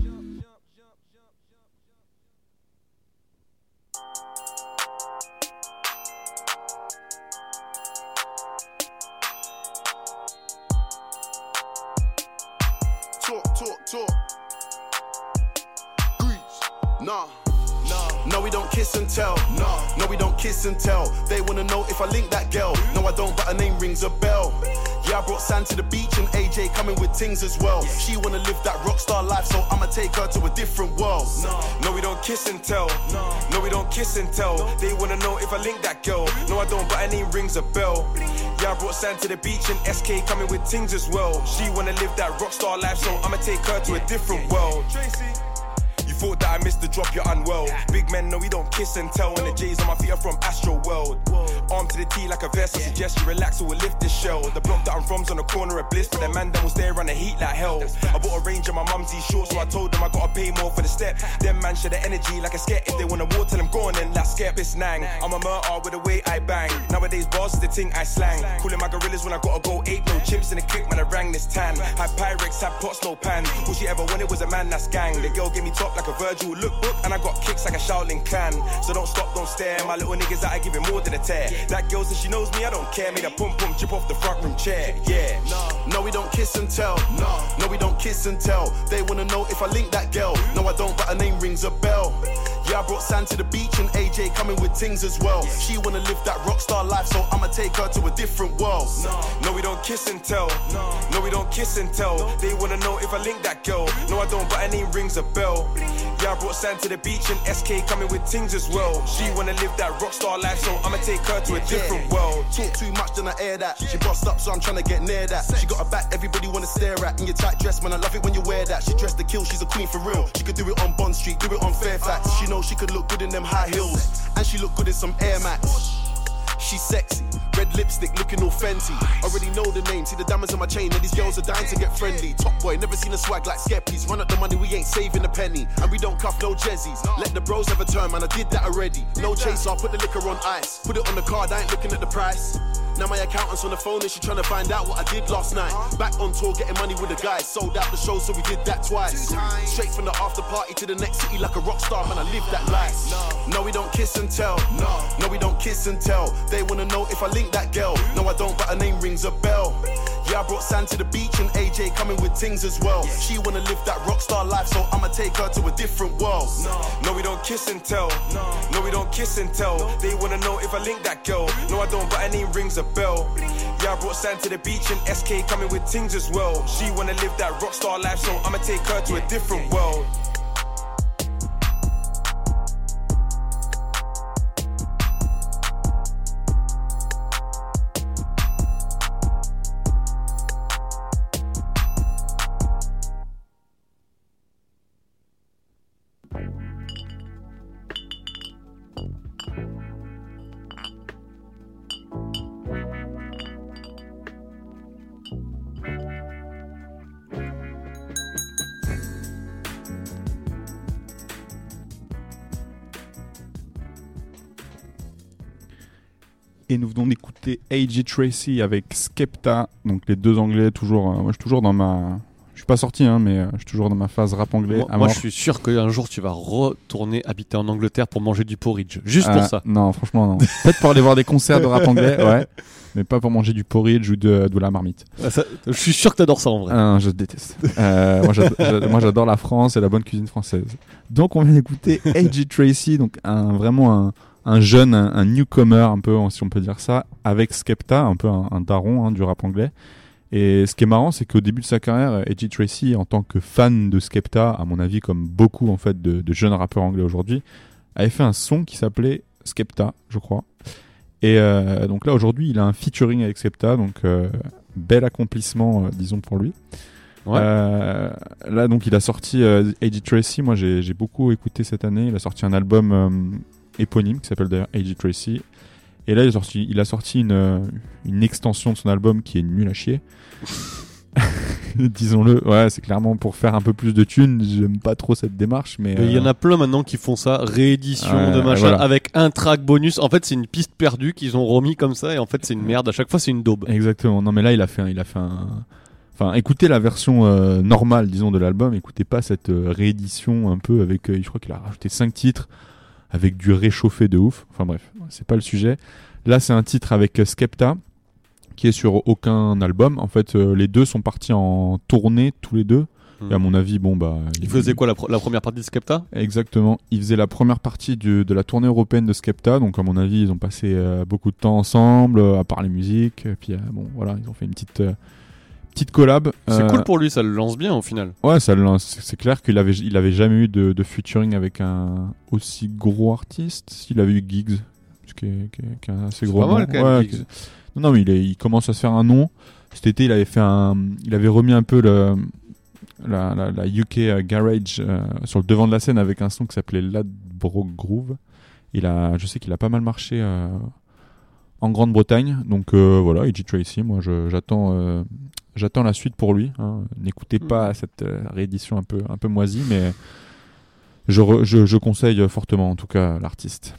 Talk, talk, talk. Nah, nah. No, we don't kiss and tell. Nah, no, we don't kiss and tell. They wanna know if I link that girl. No, I don't, but her name rings a bell. Yeah, I brought Sam to the beach and A J coming with things as well. She wanna live that rockstar life, so I'ma take her to a different world. No, we don't kiss and tell. No, we don't kiss and tell. They wanna know if I link that girl. No, I don't, but her name rings a bell. Yeah, I brought Sam to the beach and S K coming with things as well. She wanna live that rockstar life, so I'ma take her to a different world. Thought that I missed the drop, you're unwell. Big men, no, we don't kiss and tell. And the J's on my feet are from Astro World. Arm to the T like a vest, I suggest you relax or we'll lift this shell. The block that I'm from's on the corner of Bliss, but the man them will stay around the heat like hell. I bought a range of my mum's short, so I told them I gotta pay more for the step. Them man share the energy like a sket. If they wanna war, tell them go on then, let's skep. It's nang. I'm a murder with the way I bang. Nowadays, bars is the thing I slang. Cooling my gorillas when I gotta go eight. No chimps in the click, man, I rang this tan. Had Pyrex, had pots, no pan. All she ever wanted was a man that's gang. The girl gave me top like a Virgil look book, and I got kicks like a Shaolin clan. So don't stop, don't stare. My little niggas that I give it more than a tear. That girl says she knows me, I don't care. Made a pum pum chip off the front room chair. Yeah. No, we don't kiss and tell. No, no, we don't kiss and tell. They wanna know if I link that girl. No, I don't, but her name rings a bell. Yeah, I brought Sam to the beach and A J coming with things as well. She wanna live that rockstar life, so I'ma take her to a different world. No, we don't kiss and tell. No, we don't kiss and tell. They wanna know if I link that girl. No, I don't, but her name rings a bell. Yeah, I brought Sam to the beach and S K coming with things as well. She wanna live that rockstar life, so I'ma take her to a different world. Talk too much, then I air that. She bossed up, so I'm trying to get near that. She got a back, everybody wanna stare at. In your tight dress, man, I love it when you wear that. She dressed to kill, she's a queen for real. She could do it on Bond Street, do it on Fairfax. She knows she could look good in them high heels, and she look good in some Air Max. She's sexy, red lipstick looking all Fenty. Already know the name, see the diamonds on my chain, and these girls are dying to get friendly. Top boy, never seen a swag like Skeppies. Run up the money, we ain't saving a penny, and we don't cuff no jezzies. Let the bros have a turn, man, I did that already. No chaser, I'll put the liquor on ice. Put it on the card, I ain't looking at the price. Now my accountant's on the phone and she trying to find out what I did last night. Back on tour, getting money with the guys. Sold out the show, so we did that twice. Straight from the after party to the next city like a rock star, man, I live that life. No, we don't kiss and tell. No, no, we don't kiss and tell. They wanna know if I link that girl. No, I don't, but her name rings a bell. Yeah, I brought Sam to the beach and A J coming with things as well. She wanna live that rockstar life, so I'ma take her to a different world. No, we don't kiss and tell. No, we don't kiss and tell. They wanna know if I link that girl. No, I don't, but her name rings a bell. Yeah, I brought Sam to the beach and S K coming with things as well. She wanna live that rockstar life, so I'ma take her to a different world. Et nous venons d'écouter A J Tracey avec Skepta, donc les deux anglais, toujours, euh, moi je suis toujours dans ma, Je suis pas sorti, hein, mais euh, je suis toujours dans ma phase rap anglais. Moi, moi je suis sûr qu'un jour tu vas retourner habiter en Angleterre pour manger du porridge. Juste euh, pour ça. Non, franchement, non. Peut-être pour aller voir des concerts de rap anglais, ouais. Mais pas pour manger du porridge ou de, de la marmite. Ah, ça, je suis sûr que t'adores ça en vrai. Ah, non, je déteste. euh, moi, j'adore, j'adore, moi, j'adore la France et la bonne cuisine française. Donc, on vient d'écouter A J Tracey, donc un, vraiment un, un jeune, un, un newcomer, un peu, si on peut dire ça, avec Skepta, un peu un, un daron hein, du rap anglais. Et ce qui est marrant, c'est qu'au début de sa carrière, A J Tracey, en tant que fan de Skepta, à mon avis, comme beaucoup en fait de, de jeunes rappeurs anglais aujourd'hui, avait fait un son qui s'appelait Skepta, je crois. Et euh, donc là aujourd'hui, il a un featuring avec Skepta, donc euh, bel accomplissement, euh, disons pour lui. Ouais. Euh, là donc il a sorti euh, A J Tracey. Moi j'ai, j'ai beaucoup écouté cette année. Il a sorti un album euh, éponyme qui s'appelle d'ailleurs A J Tracey. Et là il a sorti, il a sorti une, une extension de son album qui est nulle à chier. Disons-le, ouais, c'est clairement pour faire un peu plus de thunes. J'aime pas trop cette démarche, mais il euh... y en a plein maintenant qui font ça, réédition ouais, de machin voilà. avec un track bonus. En fait, c'est une piste perdue qu'ils ont remis comme ça, et en fait, c'est une merde. À chaque fois, c'est une daube. Exactement. Non, mais là, il a fait, un, il a fait un. Enfin, écoutez la version euh, normale, disons, de l'album. Écoutez pas cette euh, réédition un peu avec. Euh, je crois qu'il a rajouté cinq titres avec du réchauffé de ouf. Enfin bref, c'est pas le sujet. Là, c'est un titre avec euh, Skepta, qui est sur aucun album. En fait, euh, les deux sont partis en tournée tous les deux. Mmh. Et à mon avis, bon bah. Il faisait quoi la, pr- la première partie de Skepta ? Exactement. Il faisait la première partie du, de la tournée européenne de Skepta. Donc à mon avis, ils ont passé euh, beaucoup de temps ensemble, euh, à parler musique. Et puis euh, bon, voilà, ils ont fait une petite euh, petite collab. C'est euh, cool pour lui, ça le lance bien au final. Ouais, ça le lance. C'est, c'est clair qu'il avait il avait jamais eu de, de featuring avec un aussi gros artiste. Il avait eu Giggs, qui est, qui est, qui est un assez c'est gros. Pas mal, quand même, ouais, qui... Non, non, mais il, est, il commence à se faire un nom. Cet été, il avait fait un, il avait remis un peu le, la, la, la U K Garage euh, sur le devant de la scène avec un son qui s'appelait Ladbroke Groove. Il a, je sais qu'il a pas mal marché euh, en Grande-Bretagne. Donc euh, voilà, A J Tracey, moi je, j'attends, euh, j'attends la suite pour lui. Hein. N'écoutez pas mmh. cette euh, réédition un peu, un peu moisie, mais je, re, je, je conseille fortement en tout cas l'artiste.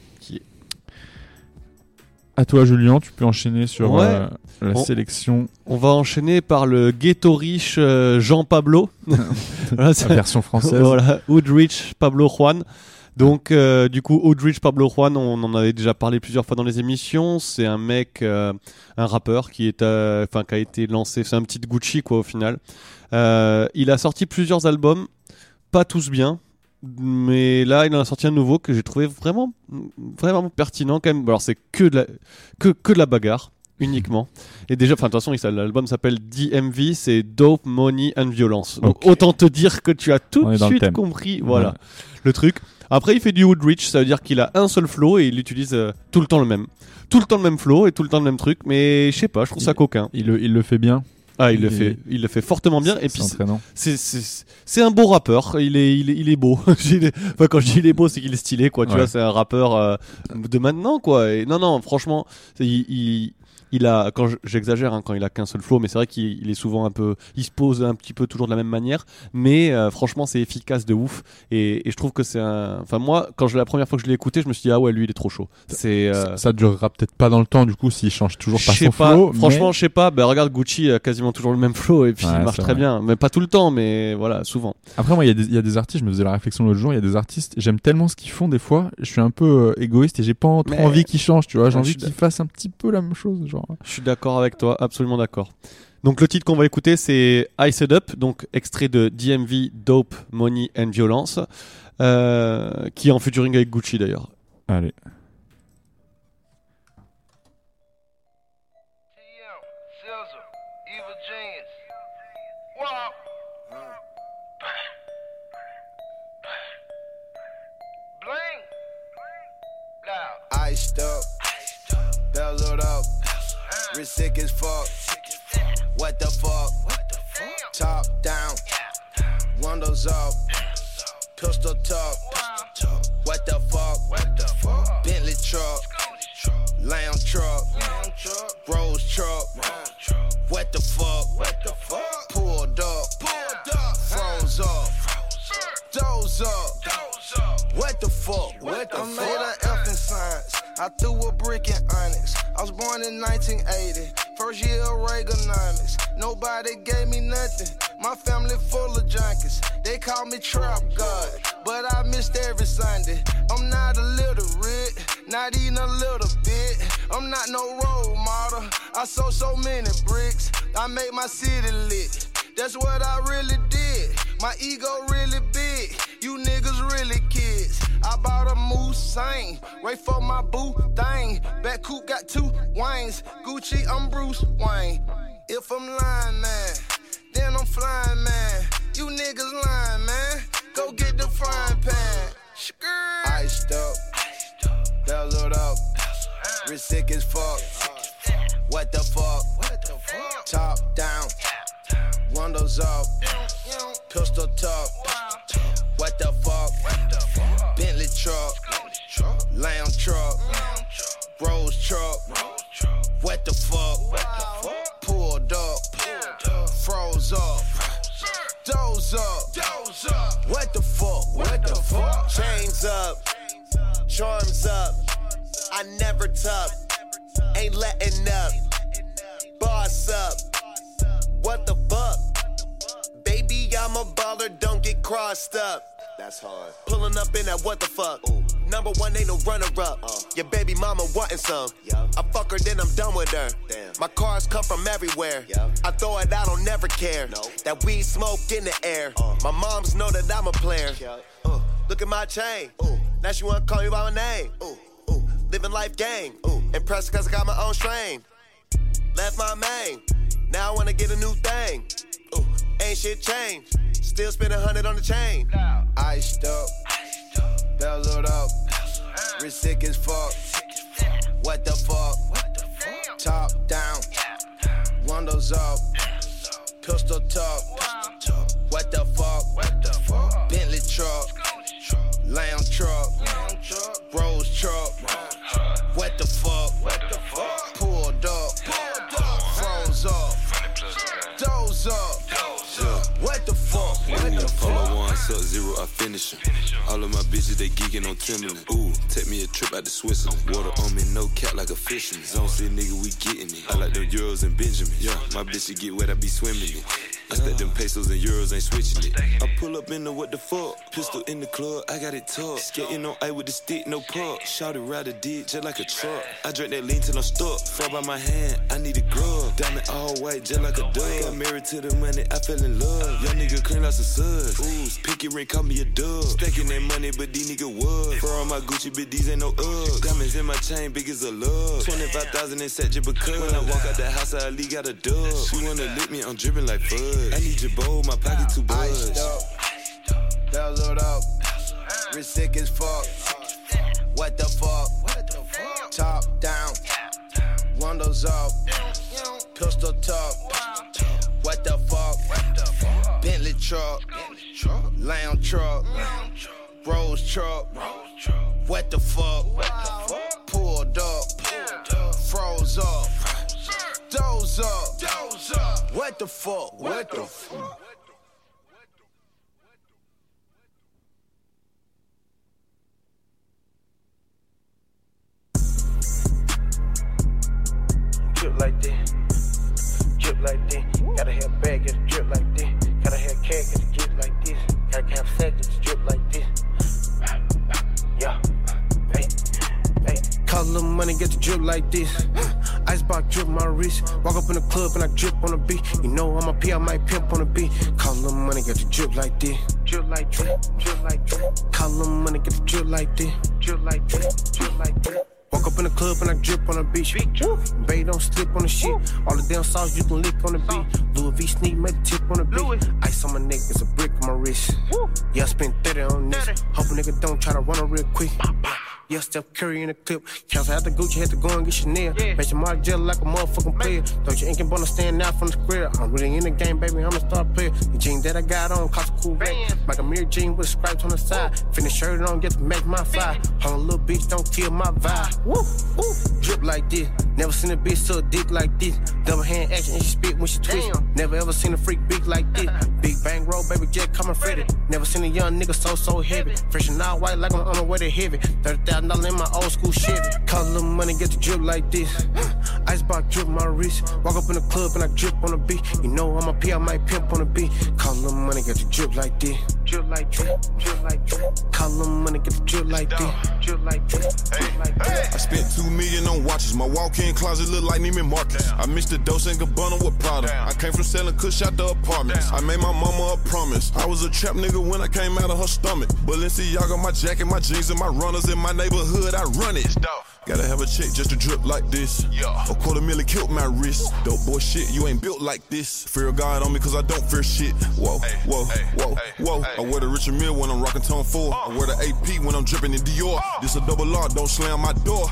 À toi, Julien, tu peux enchaîner sur ouais. euh, la on, sélection. On va enchaîner par le ghetto riche euh, Jean Pablo. Voilà, la version française. Voilà, Hoodrich Pablo Juan. Donc, euh, du coup, Hoodrich Pablo Juan, on en avait déjà parlé plusieurs fois dans les émissions. C'est un mec, euh, un rappeur qui est, enfin, euh, qui a été lancé. C'est un petit Gucci, quoi, au final. Euh, il a sorti plusieurs albums, pas tous bien. Mais là, il en a sorti un nouveau que j'ai trouvé vraiment, vraiment pertinent quand même. Alors, c'est que de la, que, que de la bagarre, uniquement. Et déjà, enfin, de toute façon, l'album s'appelle D M V, c'est Dope, Money and Violence. Donc, okay. Autant te dire que tu as tout de suite compris, voilà, ouais. le truc. Après, il fait du Woodrich, ça veut dire qu'il a un seul flow et il utilise euh, tout le temps le même. Tout le temps le même flow et tout le temps le même truc. Mais je sais pas, je trouve il, ça coquin. Il le, il le fait bien. Ah, il, il le est... fait, il le fait fortement bien. C'est, et puis c'est entraînant. C'est, c'est, c'est un beau rappeur. Il est, il est, il est beau. Enfin, quand je dis il est beau, c'est qu'il est stylé, quoi. Tu ouais. vois, c'est un rappeur euh, de maintenant, quoi. Et non, non, franchement, il, il, il a, quand j'exagère, hein, quand il a qu'un seul flow, mais c'est vrai qu'il il est souvent un peu, il se pose un petit peu toujours de la même manière. Mais euh, franchement, c'est efficace de ouf. Et, et je trouve que c'est un. Enfin, moi, quand je, la première fois que je l'ai écouté, je me suis dit ah ouais, lui, il est trop chaud. C'est. Euh... Ça, ça durera peut-être pas dans le temps, du coup, s'il change toujours pas son pas, flow. Franchement, mais... je sais pas. Ben regarde, Gucci a quasiment toujours le même flow et puis ouais, il marche très vrai. bien. Mais pas tout le temps, mais voilà, souvent. Après, moi, il y, y a des artistes. Je me faisais la réflexion l'autre jour. Il y a des artistes. J'aime tellement ce qu'ils font des fois. Je suis un peu euh, égoïste et j'ai pas trop mais... envie qu'ils changent. Tu vois, j'ai ouais, envie qu'ils fassent un petit peu la même chose, genre. Je suis d'accord avec toi, absolument d'accord. Donc le titre qu'on va écouter, c'est Iced Up, donc extrait de D M V, Dope, Money and Violence, euh, qui est en featuring avec Gucci d'ailleurs. Allez. Iced up, bellowed up, wrist sick as fuck. What the fuck? Top down, windows up, pistol tuck. What the fuck? Bentley truck, lamb truck, Rose truck. What the fuck? Pulled up, froze up, doze up. What the fuck? What the I fuck? Made an F in science. I threw a brick in Onyx. I was born in nineteen eighty. First year of Reaganomics. Nobody gave me nothing. My family full of junkies. They call me Trap God, but I missed every Sunday. I'm not illiterate, not even a little bit. I'm not no role model. I sold so many bricks. I made my city lit. That's what I really did. My ego really big. You niggas really kids. I bought a Moussain, right for my boo thing. Back coupe got two wings. Gucci, I'm Bruce Wayne. If I'm lying, man, then I'm flying, man. You niggas lying, man. Go get the frying pan. Iced up, bezeled up, wrist sick as fuck. What the fuck? Top down, windows up, pistol tuck. What the fuck? Bentley truck, lamb truck, Rose truck. What the fuck? Pulled up, froze up, doze up. What the fuck? What the fuck? Chains up, charms up. I never tuck, ain't letting up. Boss up. What the fuck? Baby, I'm a baller, don't get crossed up. That's hard. Pulling up in that what the fuck? Ooh. Number one ain't no runner-up. Uh. Your baby mama wanting some. Yeah. I fuck her, then I'm done with her. Damn. My cars come from everywhere. Yeah. I throw it out, I'll never care. No. That weed smoke in the air. Uh. My moms know that I'm a player. Yeah. Uh. Look at my chain. Ooh. Now she wanna call me by my name. Ooh. Ooh. Living life gang. Ooh. Impressed cause I got my own strain. Left my main. Now I wanna get a new thing. Ooh. Ain't shit changed. Still spend a hundred on the chain. Iced up, bezeled up, wrist sick as fuck. What the fuck? Top down, windows up, pistol tuck. What the fuck? Bentley truck, lamb truck, Rose truck. What the fuck? Pulled up, froze up, doze up. What the fuck? What the fuck? Polo one, sub zero, I finish them. All of my bitches, they geeking on Timberland. Ooh, take me a trip out to Switzerland. Water on me, no cap like a fisherman. Zone say nigga, we getting it. I like them Euros and Benjamin. Yeah, my bitch, get wet, I be swimming it. I stack them pesos and euros, ain't switching it. I pull up in the what the fuck? Pistol in the club, I got it tucked. Skating on ice with the stick, no puck. Shout it ride a dick just like a truck. I drink that lean till I'm stuck. Fall by my hand, I need a grub. Diamond all white, just like a dove. Got married to the money, I fell in love. Young nigga cream like some suds. Ooh, picky ring, call me a dub. Stacking that money, but these nigga was. Fur on my Gucci, but these ain't no Uggs. Diamonds in my chain, big as a love. twenty-five thousand in set just because. When I walk out the house, I leave got a dub. She wanna lick me, I'm dripping like fudge. I need your bowl, my pocket too buzz. Iced up, bezeled up, wrist sick as fuck. What the fuck? Top down, windows up, pistol tuck. What the fuck? Bentley truck, lamb truck, Rose truck. What the fuck? Pulled up, froze up, doze up. What the fuck? What the fuck? Drip like this, drip like this. Gotta have bag, get a drip like this. Gotta have cat, get a drip like this. Gotta have sack, get a drip like this. Yeah, hey, hey. Call a little money, get the drip like this. Icebox drip my wrist. Walk up in the club and I drip on the beat. You know I'm a P, I might pimp on the beat. Call a little money, get the drip like this. Drip like this, drip like this. Call a little money, get the drip like this. Drip like this, drip like this. Walk up in the club and I drip on the beach. Baby, don't slip on the shit. All the damn sauce you can lick on the beat. Louis V sneak, make a tip on the beat. Ice on my neck, it's a brick on my wrist. Yeah, I spent thirty on this. Hope a nigga don't try to run her real quick. Yeah, Steph Curry in the clip. Cancel out the Gucci, had to go and get Chanel. Yeah. Make your mark gel like a motherfucking player. Don't you ink and bonus stand out from the square. I'm really in the game, baby, I'm a star player. The jeans that I got on cost a cool rate. Like a mirror jean with stripes on the side. Finish shirt on, get to make my fly. Hold on, little bitch, don't kill my vibe. Woo, woo. Drip like this. Never seen a bitch suck dick like this. Double hand action and she spit when she twist. Damn. Never ever seen a freak big like this. Big bang roll, baby, just call my Freddy. Never seen a young nigga so, so heavy. Fresh and all white like I'm on my way to heavy. thirty thousand dollars in my old school Chevy. Call a little money, get the drip like this. Icebox drip my wrist. Walk up in the club and I drip on the beat. You know I'm a P, I might pimp on the beat. Call a little money, get the drip like this. Drip like this, drip like this. Call a little money, get the drip like this. Drip like this, drip like this. I spent two million on watches. My walk-in closet look like Neiman Marcus. I mixed the Dolce and Gabbana with Prada. I came from selling kush out the apartments. I made my mama a promise. I was a trap nigga when I came out of her stomach. Balenciaga, my jacket, my jeans, and my runners in my neighborhood. I run it. Gotta have a check just to drip like this. A quarter million killed my wrist. Dope boy shit, you ain't built like this. Fear of God on me cause I don't fear shit. Whoa, whoa, whoa, whoa. I wear the Richard Mille when I'm rocking Tom Ford. I wear the A P when I'm dripping in Dior. This a double R, don't slam my door.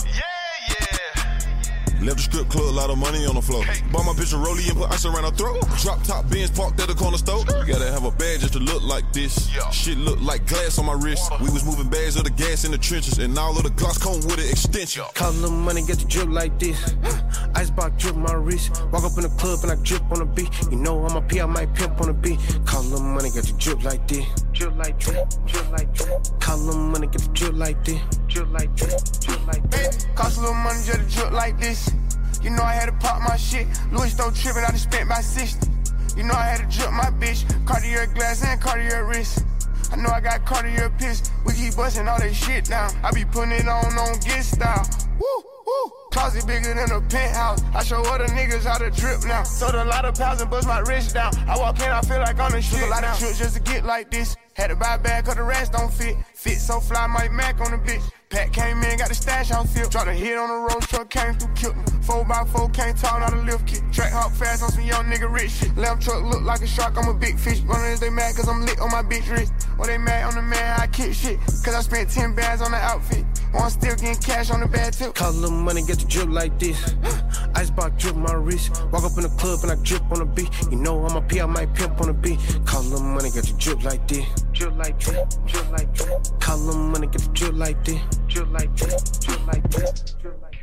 Left the strip club, a lot of money on the floor. Bought my bitch a rollie and put ice around her throat. Drop top Benz parked at the corner store. You gotta have a bag just to look like this. Shit look like glass on my wrist. We was moving bags of the gas in the trenches, and all of the gloss cone with an extension. Call a little money, get the drip like this. Icebox drip my wrist. Walk up in the club and I drip on the beat. You know I'm a P, I might pimp on the beat. Call a little money, get the drip like this. Drip like this, drip like this. Call a little money, get the drip like this. Drip like this, drip like this. Cost a little money just to drip like this. You know I had to pop my shit. Louis still tripping, I just spent by sixty. You know I had to drip my bitch. Cartier glass and Cartier wrist. I know I got Cartier piss. We keep busting all that shit down. I be putting it on on get style. Woo, woo. Closet bigger than a penthouse. I show other niggas how to drip now. Sold a lot of pounds and bust my wrist down. I walk in, I feel like I'm the shit. Took a lot of trips just to get like this. Had to buy a bag cause the rest don't fit. Fit so fly, Mike Mac on the bitch. Pat came in, got the stash on field. Dropped a hit on the road truck, came through, killed me. four by four, can't talk, not a lift kit. Track hop fast on some young nigga rich shit. Lamb truck look like a shark, I'm a big fish. Runners, they mad cause I'm lit on my bitch wrist. Or they mad on the man, I kick shit. Cause I spent ten bands on the outfit. Or I'm still getting cash on the bad tip. Call a little money, get the drip like this. Icebox drip my wrist. Walk up in the club and I drip on the beat. You know I'm a P, I might pimp on the beat. Call a little money, get the drip like this. Drip like this, drip like this. Call a little money, get the drip like this. Drip like this. Drip like this, drip like this.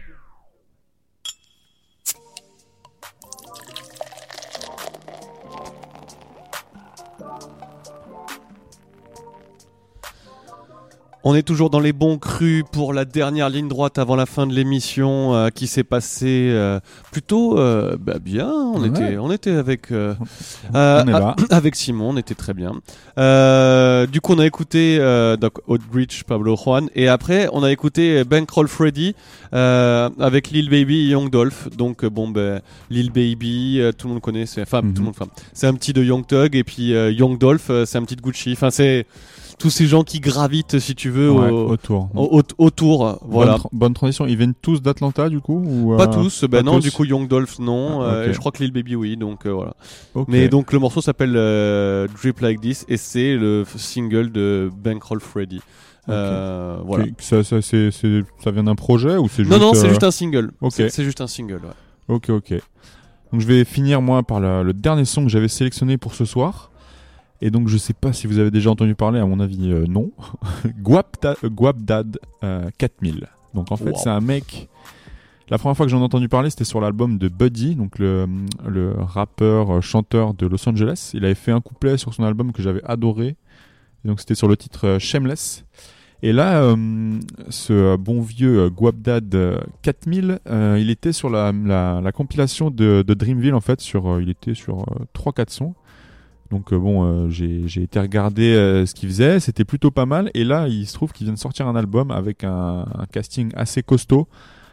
On est toujours dans les bons crus pour la dernière ligne droite avant la fin de l'émission euh, qui s'est passée euh, plutôt euh, bah bien. On, ouais. était, on était avec, euh, euh, a, avec Simon, on était très bien. Euh, du coup, on a écouté euh, donc, Outbridge, Pablo Juan, et après, on a écouté Bankroll Freddy euh, avec Lil Baby et Young Dolph. Donc, bon, ben, Lil Baby, euh, tout le monde connaît, c'est, enfin, mm-hmm. tout le monde, enfin, c'est un petit de Young Thug, et puis euh, Young Dolph, euh, c'est un petit de Gucci. Enfin, c'est tous ces gens qui gravitent, si tu veux, ouais, au, autour. Au, au, autour. Voilà. Bonne, tra- bonne transition. Ils viennent tous d'Atlanta, du coup ou, Pas euh, tous. Ben non, tous. Du coup, Young Dolph, non. Ah, euh, okay. et je crois que Lil Baby, oui. Donc euh, voilà. Okay. Mais donc le morceau s'appelle euh, Drip Like This et c'est le single de Bankroll Freddy. Okay. Euh, voilà. Okay. Ça, ça, c'est, c'est, ça vient d'un projet ou c'est juste Non, non, c'est euh... juste un single. Ok. C'est, c'est juste un single. Ouais. Ok, ok. Donc je vais finir moi par la, le dernier son que j'avais sélectionné pour ce soir. Et donc je sais pas si vous avez déjà entendu parler, à mon avis euh, non. Guapdad, Guapdad euh, quatre mille. Donc en fait wow. c'est un mec. La première fois que j'en ai entendu parler, c'était sur l'album de Buddy, donc le, le rappeur euh, chanteur de Los Angeles. Il avait fait un couplet sur son album que j'avais adoré. Et donc c'était sur le titre euh, Shameless. Et là, euh, ce bon vieux euh, Guapdad euh, quatre mille, euh, il était sur la, la, la compilation de, de Dreamville en fait. Sur, euh, il était sur euh, trois quatre sons. Donc euh, bon, euh, j'ai, j'ai été regarder euh, ce qu'il faisait, c'était plutôt pas mal. Et là, il se trouve qu'il vient de sortir un album avec un, un casting assez costaud.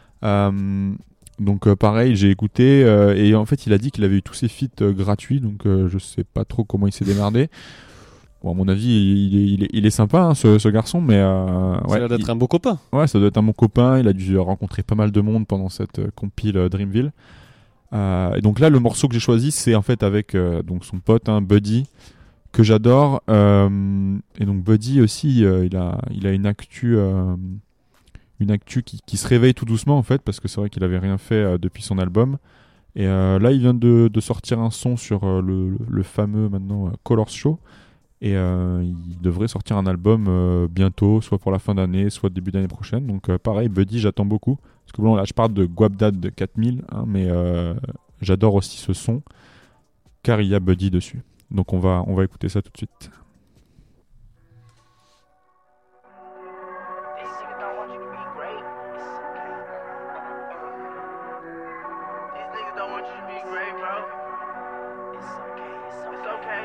Euh, donc euh, pareil, j'ai écouté euh, et en fait, il a dit qu'il avait eu tous ses feats euh, gratuits. Donc euh, je sais pas trop comment il s'est démerdé. Bon, à mon avis, il est, il est, il est sympa, hein, ce, ce garçon, mais euh, ça ouais, doit être il, un beau copain. Ouais, ça doit être un bon copain. Il a dû rencontrer pas mal de monde pendant cette euh, compile euh, Dreamville. Euh, et donc là, le morceau que j'ai choisi, c'est en fait avec euh, donc son pote, hein, Buddy, que j'adore. Euh, et donc Buddy aussi, euh, il a, il a une actu, euh, une actu qui, qui se réveille tout doucement en fait, parce que c'est vrai qu'il avait rien fait euh, depuis son album. Et euh, là, il vient de, de sortir un son sur euh, le, le fameux maintenant euh, Colors Show. Et euh, il devrait sortir un album euh, bientôt, soit pour la fin d'année, soit début d'année prochaine. Donc euh, pareil, Buddy, j'attends beaucoup. Parce que bon, là, je parle de Guapdad de quatre mille, hein, mais euh, j'adore aussi ce son, car il y a Buddy dessus. Donc on va, on va écouter ça tout de suite.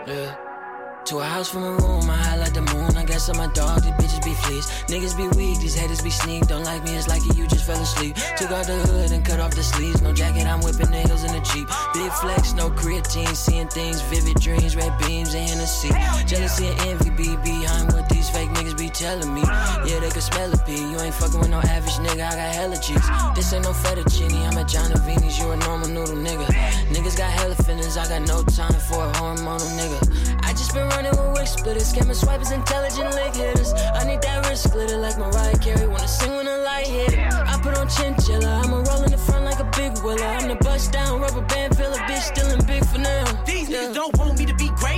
Yeah. To a house from a room, I highlight the moon. I guess I'm a dog, these bitches be fleas. Niggas be weak, these haters be sneak. Don't like me, it's like you just fell asleep. Took out the hood and cut off the sleeves. No jacket, I'm whipping nails in the Jeep. Big flex, no creatine. Seeing things, vivid dreams, red beams and Hennessy. Jealousy and envy be behind what these fake niggas be telling me. Yeah, they can smell a pee. You ain't fucking with no average nigga, I got hella cheeks. This ain't no fettuccine, I'm at John Avini's. You a normal noodle nigga. Niggas got hella feelings, I got no time for a hormonal nigga. I just been running with wick splitters, scammer swipers, intelligent lick hitters. I need that wrist glitter like Mariah Carey. Wanna sing when the light hit. I put on chinchilla, I'ma roll in the front like a big willa. I'm the bust down rubber band filler, bitch still in big for now. These yeah. niggas don't want me to be great.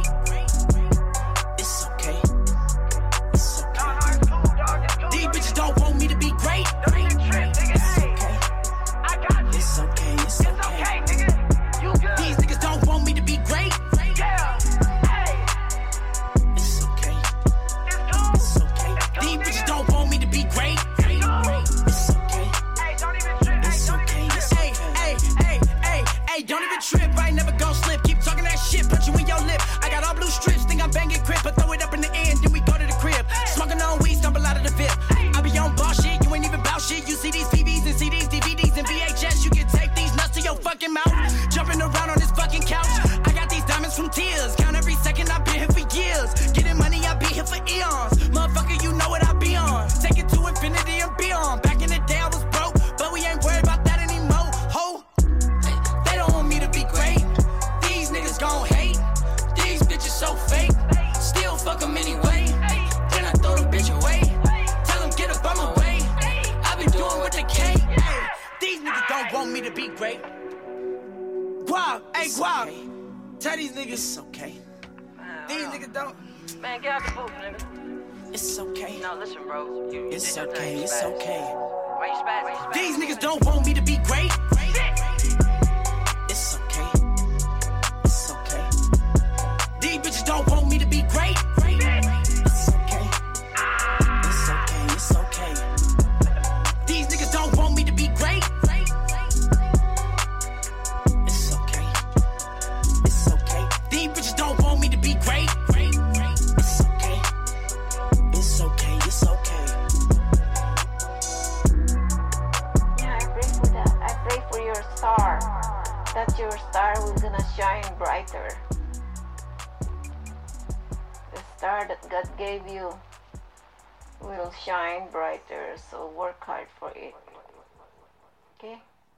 It's okay. It's okay. These bitches don't want me to be great. It's okay. It's okay. It's okay. These niggas don't want me to be great. Don't even trip, I ain't never gon' slip. Keep talking that shit, put you in your lip. I got all blue strips, think I'm banging grip, but throw it up in the end, then we go to the crib. Smoking on weed, stumble out of the V I P. I be on boss shit, you ain't even bout shit. You see these T Vs and C Ds, D V Ds and V H S. You can take these nuts to your fucking mouth. Jumping around on this fucking couch. I got these diamonds from tears. Count every second, I've been here for years. Getting money, I be here for eons. Motherfucker, you know what I be on. Take it to infinity and beyond. Back in the day, I was broke, but we ain't worried about that anymore. Ho. They don't want me to be great. These niggas gon' hate. These bitches so fake. Still fuck them anyway. Then I throw the bitch away. Tell them get up on my way. I be doing what they can. These niggas don't want me to be great. Guap, hey Guap. Tell these niggas it's okay. These niggas don't. Man, get out the booth, nigga. It's okay. No, listen, bro. You, you it's okay. It's okay. Why you spazzing? These niggas don't want me to be great. It's okay. It's okay. These bitches don't want me to be great. It's okay. It's okay. It's okay. These niggas don't want me to be great. It's okay. It's okay. These bitches don't want me to be great. It's okay. It's okay. It's okay. Yeah, I pray for that. I pray for your star. That your star will gonna shine brighter. The star that God gave you will shine brighter, so work hard for it. Okay?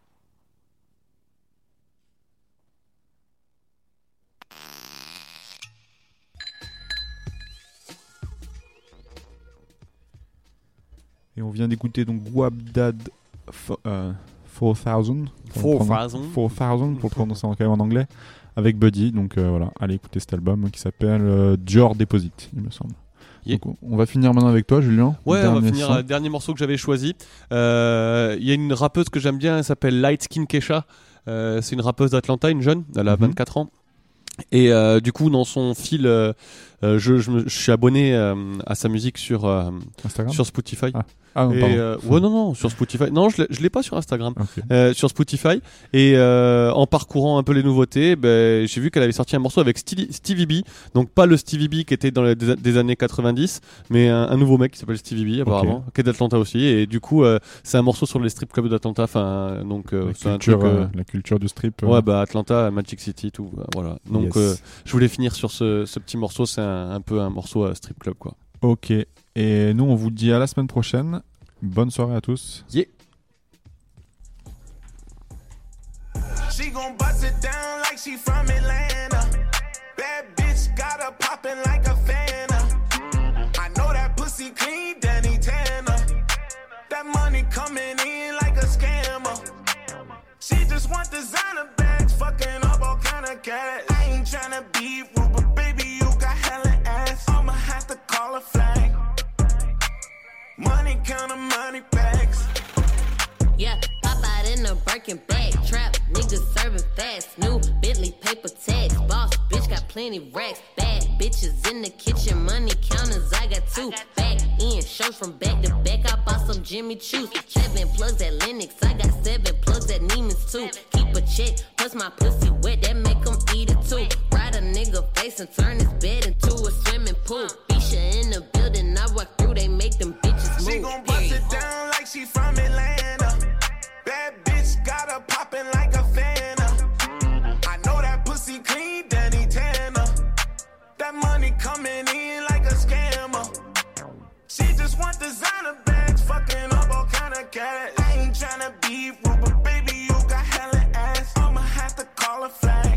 Et on vient d'écouter donc Guapdad f- euh, quatre mille. quatre mille. quatre mille pour le prononcer quand même en anglais. Avec Buddy. Donc euh, voilà, allez écouter cet album qui s'appelle euh, Dior Deposit, il me semble. Yeah. Donc on va finir maintenant avec toi, Julien. Ouais, dernier on va finir son. le dernier morceau que j'avais choisi. Il euh, y a une rappeuse que j'aime bien, elle s'appelle Light Skin Kesha. Euh, c'est une rappeuse d'Atlanta, une jeune, elle a mm-hmm. vingt-quatre ans. Et euh, du coup, dans son fil, euh, euh, je, je, me, je suis abonné euh, à sa musique sur euh, sur Spotify. Ah, ah non, et, pardon. Euh, ouais, non, non, sur Spotify. Non, je l'ai, je l'ai pas sur Instagram. Okay. Euh, sur Spotify. Et euh, en parcourant un peu les nouveautés, ben, j'ai vu qu'elle avait sorti un morceau avec Stevie, Stevie B. Donc pas le Stevie B qui était dans les des, des années quatre-vingt-dix, mais un, un nouveau mec qui s'appelle Stevie B apparemment, okay. qui est d'Atlanta aussi. Et du coup, euh, c'est un morceau sur les strip clubs d'Atlanta. Enfin, donc euh, la c'est culture, un truc, euh, euh, la culture du strip. Euh... Ouais, bah Atlanta, Magic City, tout. Euh, voilà. Donc yes. euh, je voulais finir sur ce, ce petit morceau. C'est un, un peu un morceau à strip club, quoi. Ok. Et nous, on vous dit à la semaine prochaine. Bonne soirée à tous. Yeah. She gon' bust it down like she from Atlanta. Bad bitch got her poppin' like a Fanta. I know that pussy clean, Danny Tanner. That money coming in like a scammer. She just want designer bags, fucking up all kind of cash. I ain't tryna be rude, but baby, you got hella ass. I'ma have to call a flag. Money counter, money bags. Yeah, pop out in a Birkin bag. Trap niggas serving fast. New Bentley paper tags. Boss bitch got plenty racks. Bad bitches in the kitchen. Money counters, I got two. Back in, shows from back to back. I bought some Jimmy Choo's. Seven plugs at Lennox. I got seven plugs at Neiman's too. Keep a check, plus my pussy wet. That make them eat it too. Ride a nigga face face and turn his bed into a swimming pool. Bisha in the building, I walk through, they make them bitches move. She gon' bust it down like she from Atlanta. Bad bitch got her poppin' like a Fanta. I know that pussy clean, Danny Tanner. That money coming in like a scammer. She just want designer bags, fucking up all kind of cash. I ain't tryna be rude, but baby, you got hella ass. I'ma have to call a flag.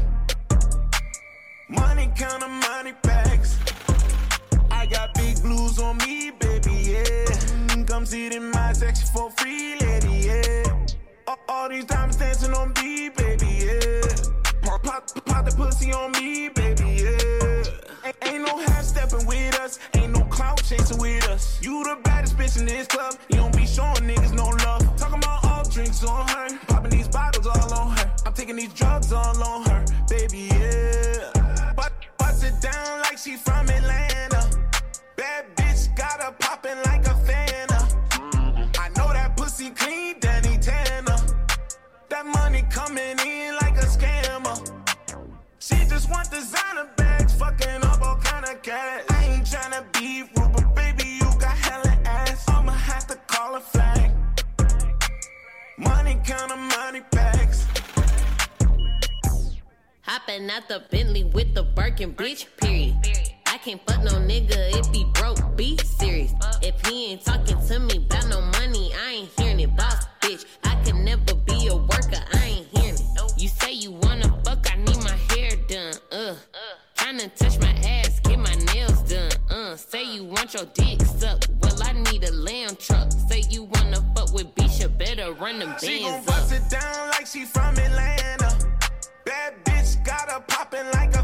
Money counter, money bags. I got big blues on me, baby, yeah. Come sit in my section for free, lady, yeah. All, all these diamonds dancing on me, baby, yeah. Pop, pop, pop the pussy on me, baby, yeah. Ain't, ain't no half stepping with us, ain't no clout chasing with us. You the baddest bitch in this club, you don't be showing niggas no love. Talking about all drinks on her, popping these bottles all on her. I'm taking these drugs all on her, baby, yeah. But bust it down like she from Atlanta. Bad bitch got her popping like a Fanta. I know that pussy clean, Danny Tanner. That money coming in like a scammer. She just want designer bags, fucking up all kind of cash. I ain't tryna be rude, but baby, you got hella ass. I'ma have to call a flag. Money counter, money bags. Hopping out the Bentley with the Birkin, bitch, period. I can't fuck no nigga if he broke, be serious. If he ain't talking to me about no money, I ain't hearing it, boss, bitch. I can never be a worker, I ain't hearing it. You say you wanna fuck, I need my hair done, uh. Tryna touch my ass, get my nails done, uh. Say you want your dick sucked, well I need a lamb truck. Say you wanna fuck with Bisha, better run them bands up. She gon' bust it down like she from Atlanta. Bad bitch got her poppin' like